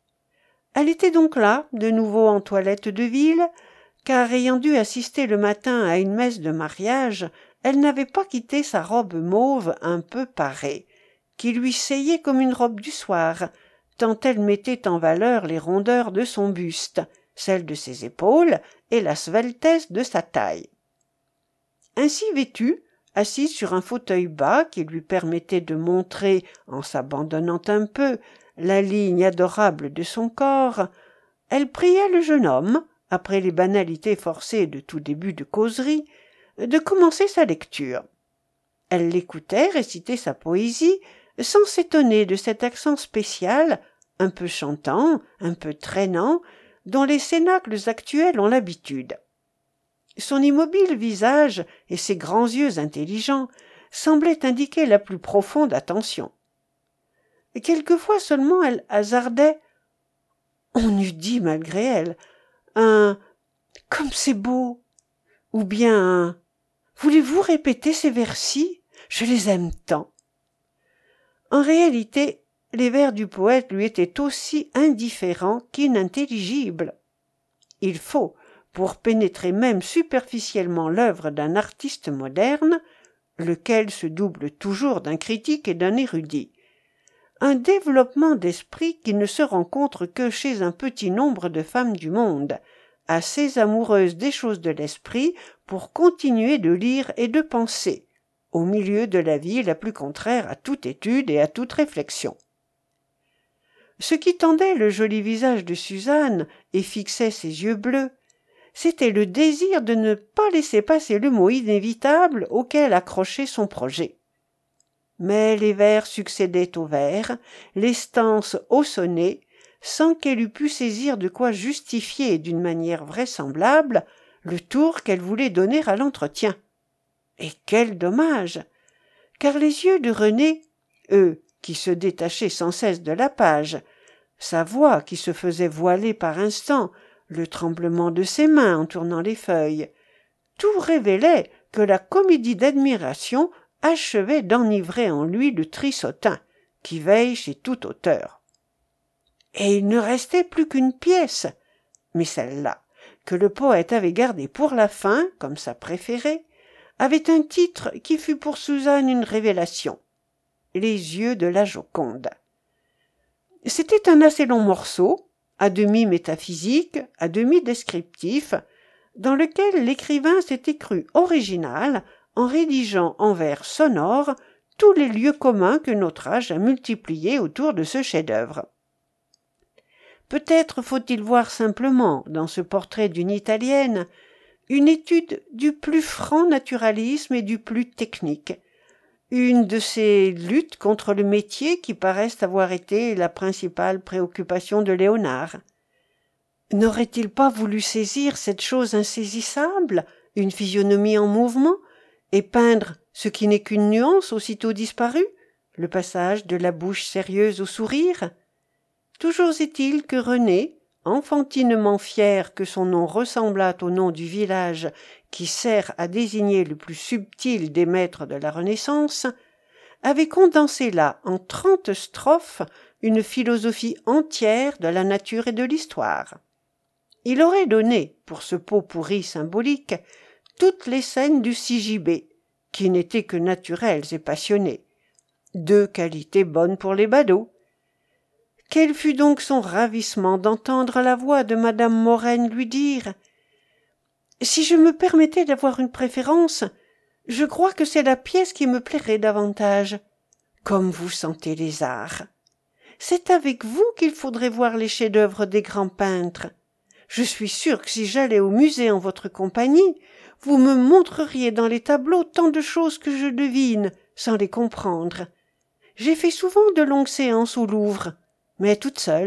Elle était donc là, de nouveau en toilette de ville, car ayant dû assister le matin à une messe de mariage, elle n'avait pas quitté sa robe mauve un peu parée, qui lui seyait comme une robe du soir, tant elle mettait en valeur les rondeurs de son buste, celles de ses épaules et la sveltesse de sa taille. Ainsi vêtue, assise sur un fauteuil bas qui lui permettait de montrer, en s'abandonnant un peu, la ligne adorable de son corps, elle pria le jeune homme, après les banalités forcées de tout début de causerie, de commencer sa lecture. Elle l'écoutait réciter sa poésie sans s'étonner de cet accent spécial, un peu chantant, un peu traînant, dont les cénacles actuels ont l'habitude. Son immobile visage et ses grands yeux intelligents semblaient indiquer la plus profonde attention. Quelquefois seulement elle hasardait, on eût dit malgré elle, un « comme c'est beau » ou bien un « voulez-vous répéter ces vers-ci ? Je les aime tant ». En réalité, les vers du poète lui étaient aussi indifférents qu'inintelligibles. Il faut, pour pénétrer même superficiellement l'œuvre d'un artiste moderne, lequel se double toujours d'un critique et d'un érudit, un développement d'esprit qui ne se rencontre que chez un petit nombre de femmes du monde, assez amoureuses des choses de l'esprit pour continuer de lire et de penser, au milieu de la vie la plus contraire à toute étude et à toute réflexion. Ce qui tendait le joli visage de Suzanne et fixait ses yeux bleus, c'était le désir de ne pas laisser passer le mot inévitable auquel accrochait son projet. Mais les vers succédaient aux vers, les stances aux sonnets, sans qu'elle eût pu saisir de quoi justifier d'une manière vraisemblable le tour qu'elle voulait donner à l'entretien. Et quel dommage! Car les yeux de René, eux, qui se détachaient sans cesse de la page, sa voix qui se faisait voiler par instants, le tremblement de ses mains en tournant les feuilles, tout révélait que la comédie d'admiration achevait d'enivrer en lui le trisottin qui veille chez tout auteur. Et il ne restait plus qu'une pièce, mais celle-là, que le poète avait gardée pour la fin, comme sa préférée, avait un titre qui fut pour Suzanne une révélation. Les yeux de la Joconde. C'était un assez long morceau, à demi métaphysique, à demi descriptif, dans lequel l'écrivain s'était cru original en rédigeant en vers sonores tous les lieux communs que notre âge a multipliés autour de ce chef-d'œuvre. Peut-être faut-il voir simplement, dans ce portrait d'une Italienne, une étude du plus franc naturalisme et du plus technique, une de ces luttes contre le métier qui paraissent avoir été la principale préoccupation de Léonard. N'aurait-il pas voulu saisir cette chose insaisissable, une physionomie en mouvement, et peindre ce qui n'est qu'une nuance aussitôt disparue, le passage de la bouche sérieuse au sourire? Toujours est-il que René, enfantinement fier que son nom ressemblât au nom du village qui sert à désigner le plus subtil des maîtres de la Renaissance, avait condensé là en 30 strophes une philosophie entière de la nature et de l'histoire. Il aurait donné, pour ce pot-pourri symbolique, toutes les scènes du Sigibé, qui n'étaient que naturelles et passionnées, deux qualités bonnes pour les badauds. Quel fut donc son ravissement d'entendre la voix de madame Morène lui dire « Si je me permettais d'avoir une préférence, je crois que c'est la pièce qui me plairait davantage. Comme vous sentez les arts. C'est avec vous qu'il faudrait voir les chefs-d'œuvre des grands peintres. Je suis sûre que si j'allais au musée en votre compagnie, vous me montreriez dans les tableaux tant de choses que je devine, sans les comprendre. J'ai fait souvent de longues séances au Louvre, mais toute seule. »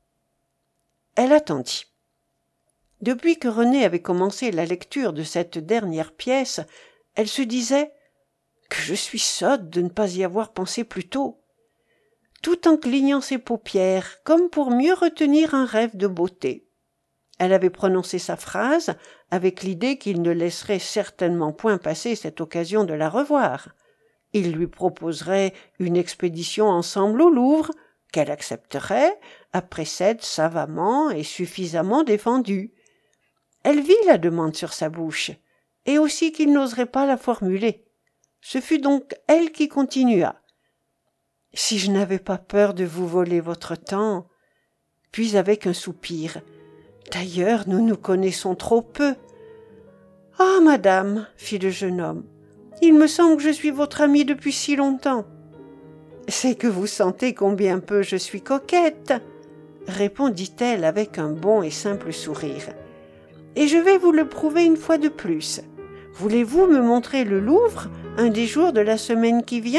Elle attendit. Depuis que René avait commencé la lecture de cette dernière pièce, elle se disait « que je suis sotte de ne pas y avoir pensé plus tôt », tout en clignant ses paupières, comme pour mieux retenir un rêve de beauté. Elle avait prononcé sa phrase avec l'idée qu'il ne laisserait certainement point passer cette occasion de la revoir. Il lui proposerait une expédition ensemble au Louvre, qu'elle accepterait, après s'être savamment et suffisamment défendue. Elle vit la demande sur sa bouche, et aussi qu'il n'oserait pas la formuler. Ce fut donc elle qui continua. « Si je n'avais pas peur de vous voler votre temps. » Puis avec un soupir. « D'ailleurs, nous nous connaissons trop peu. »« Ah, madame, fit le jeune homme, il me semble que je suis votre amie depuis si longtemps. »« C'est que vous sentez combien peu je suis coquette, » répondit-elle avec un bon et simple sourire. « Et je vais vous le prouver une fois de plus. Voulez-vous me montrer le Louvre un des jours de la semaine qui vient ?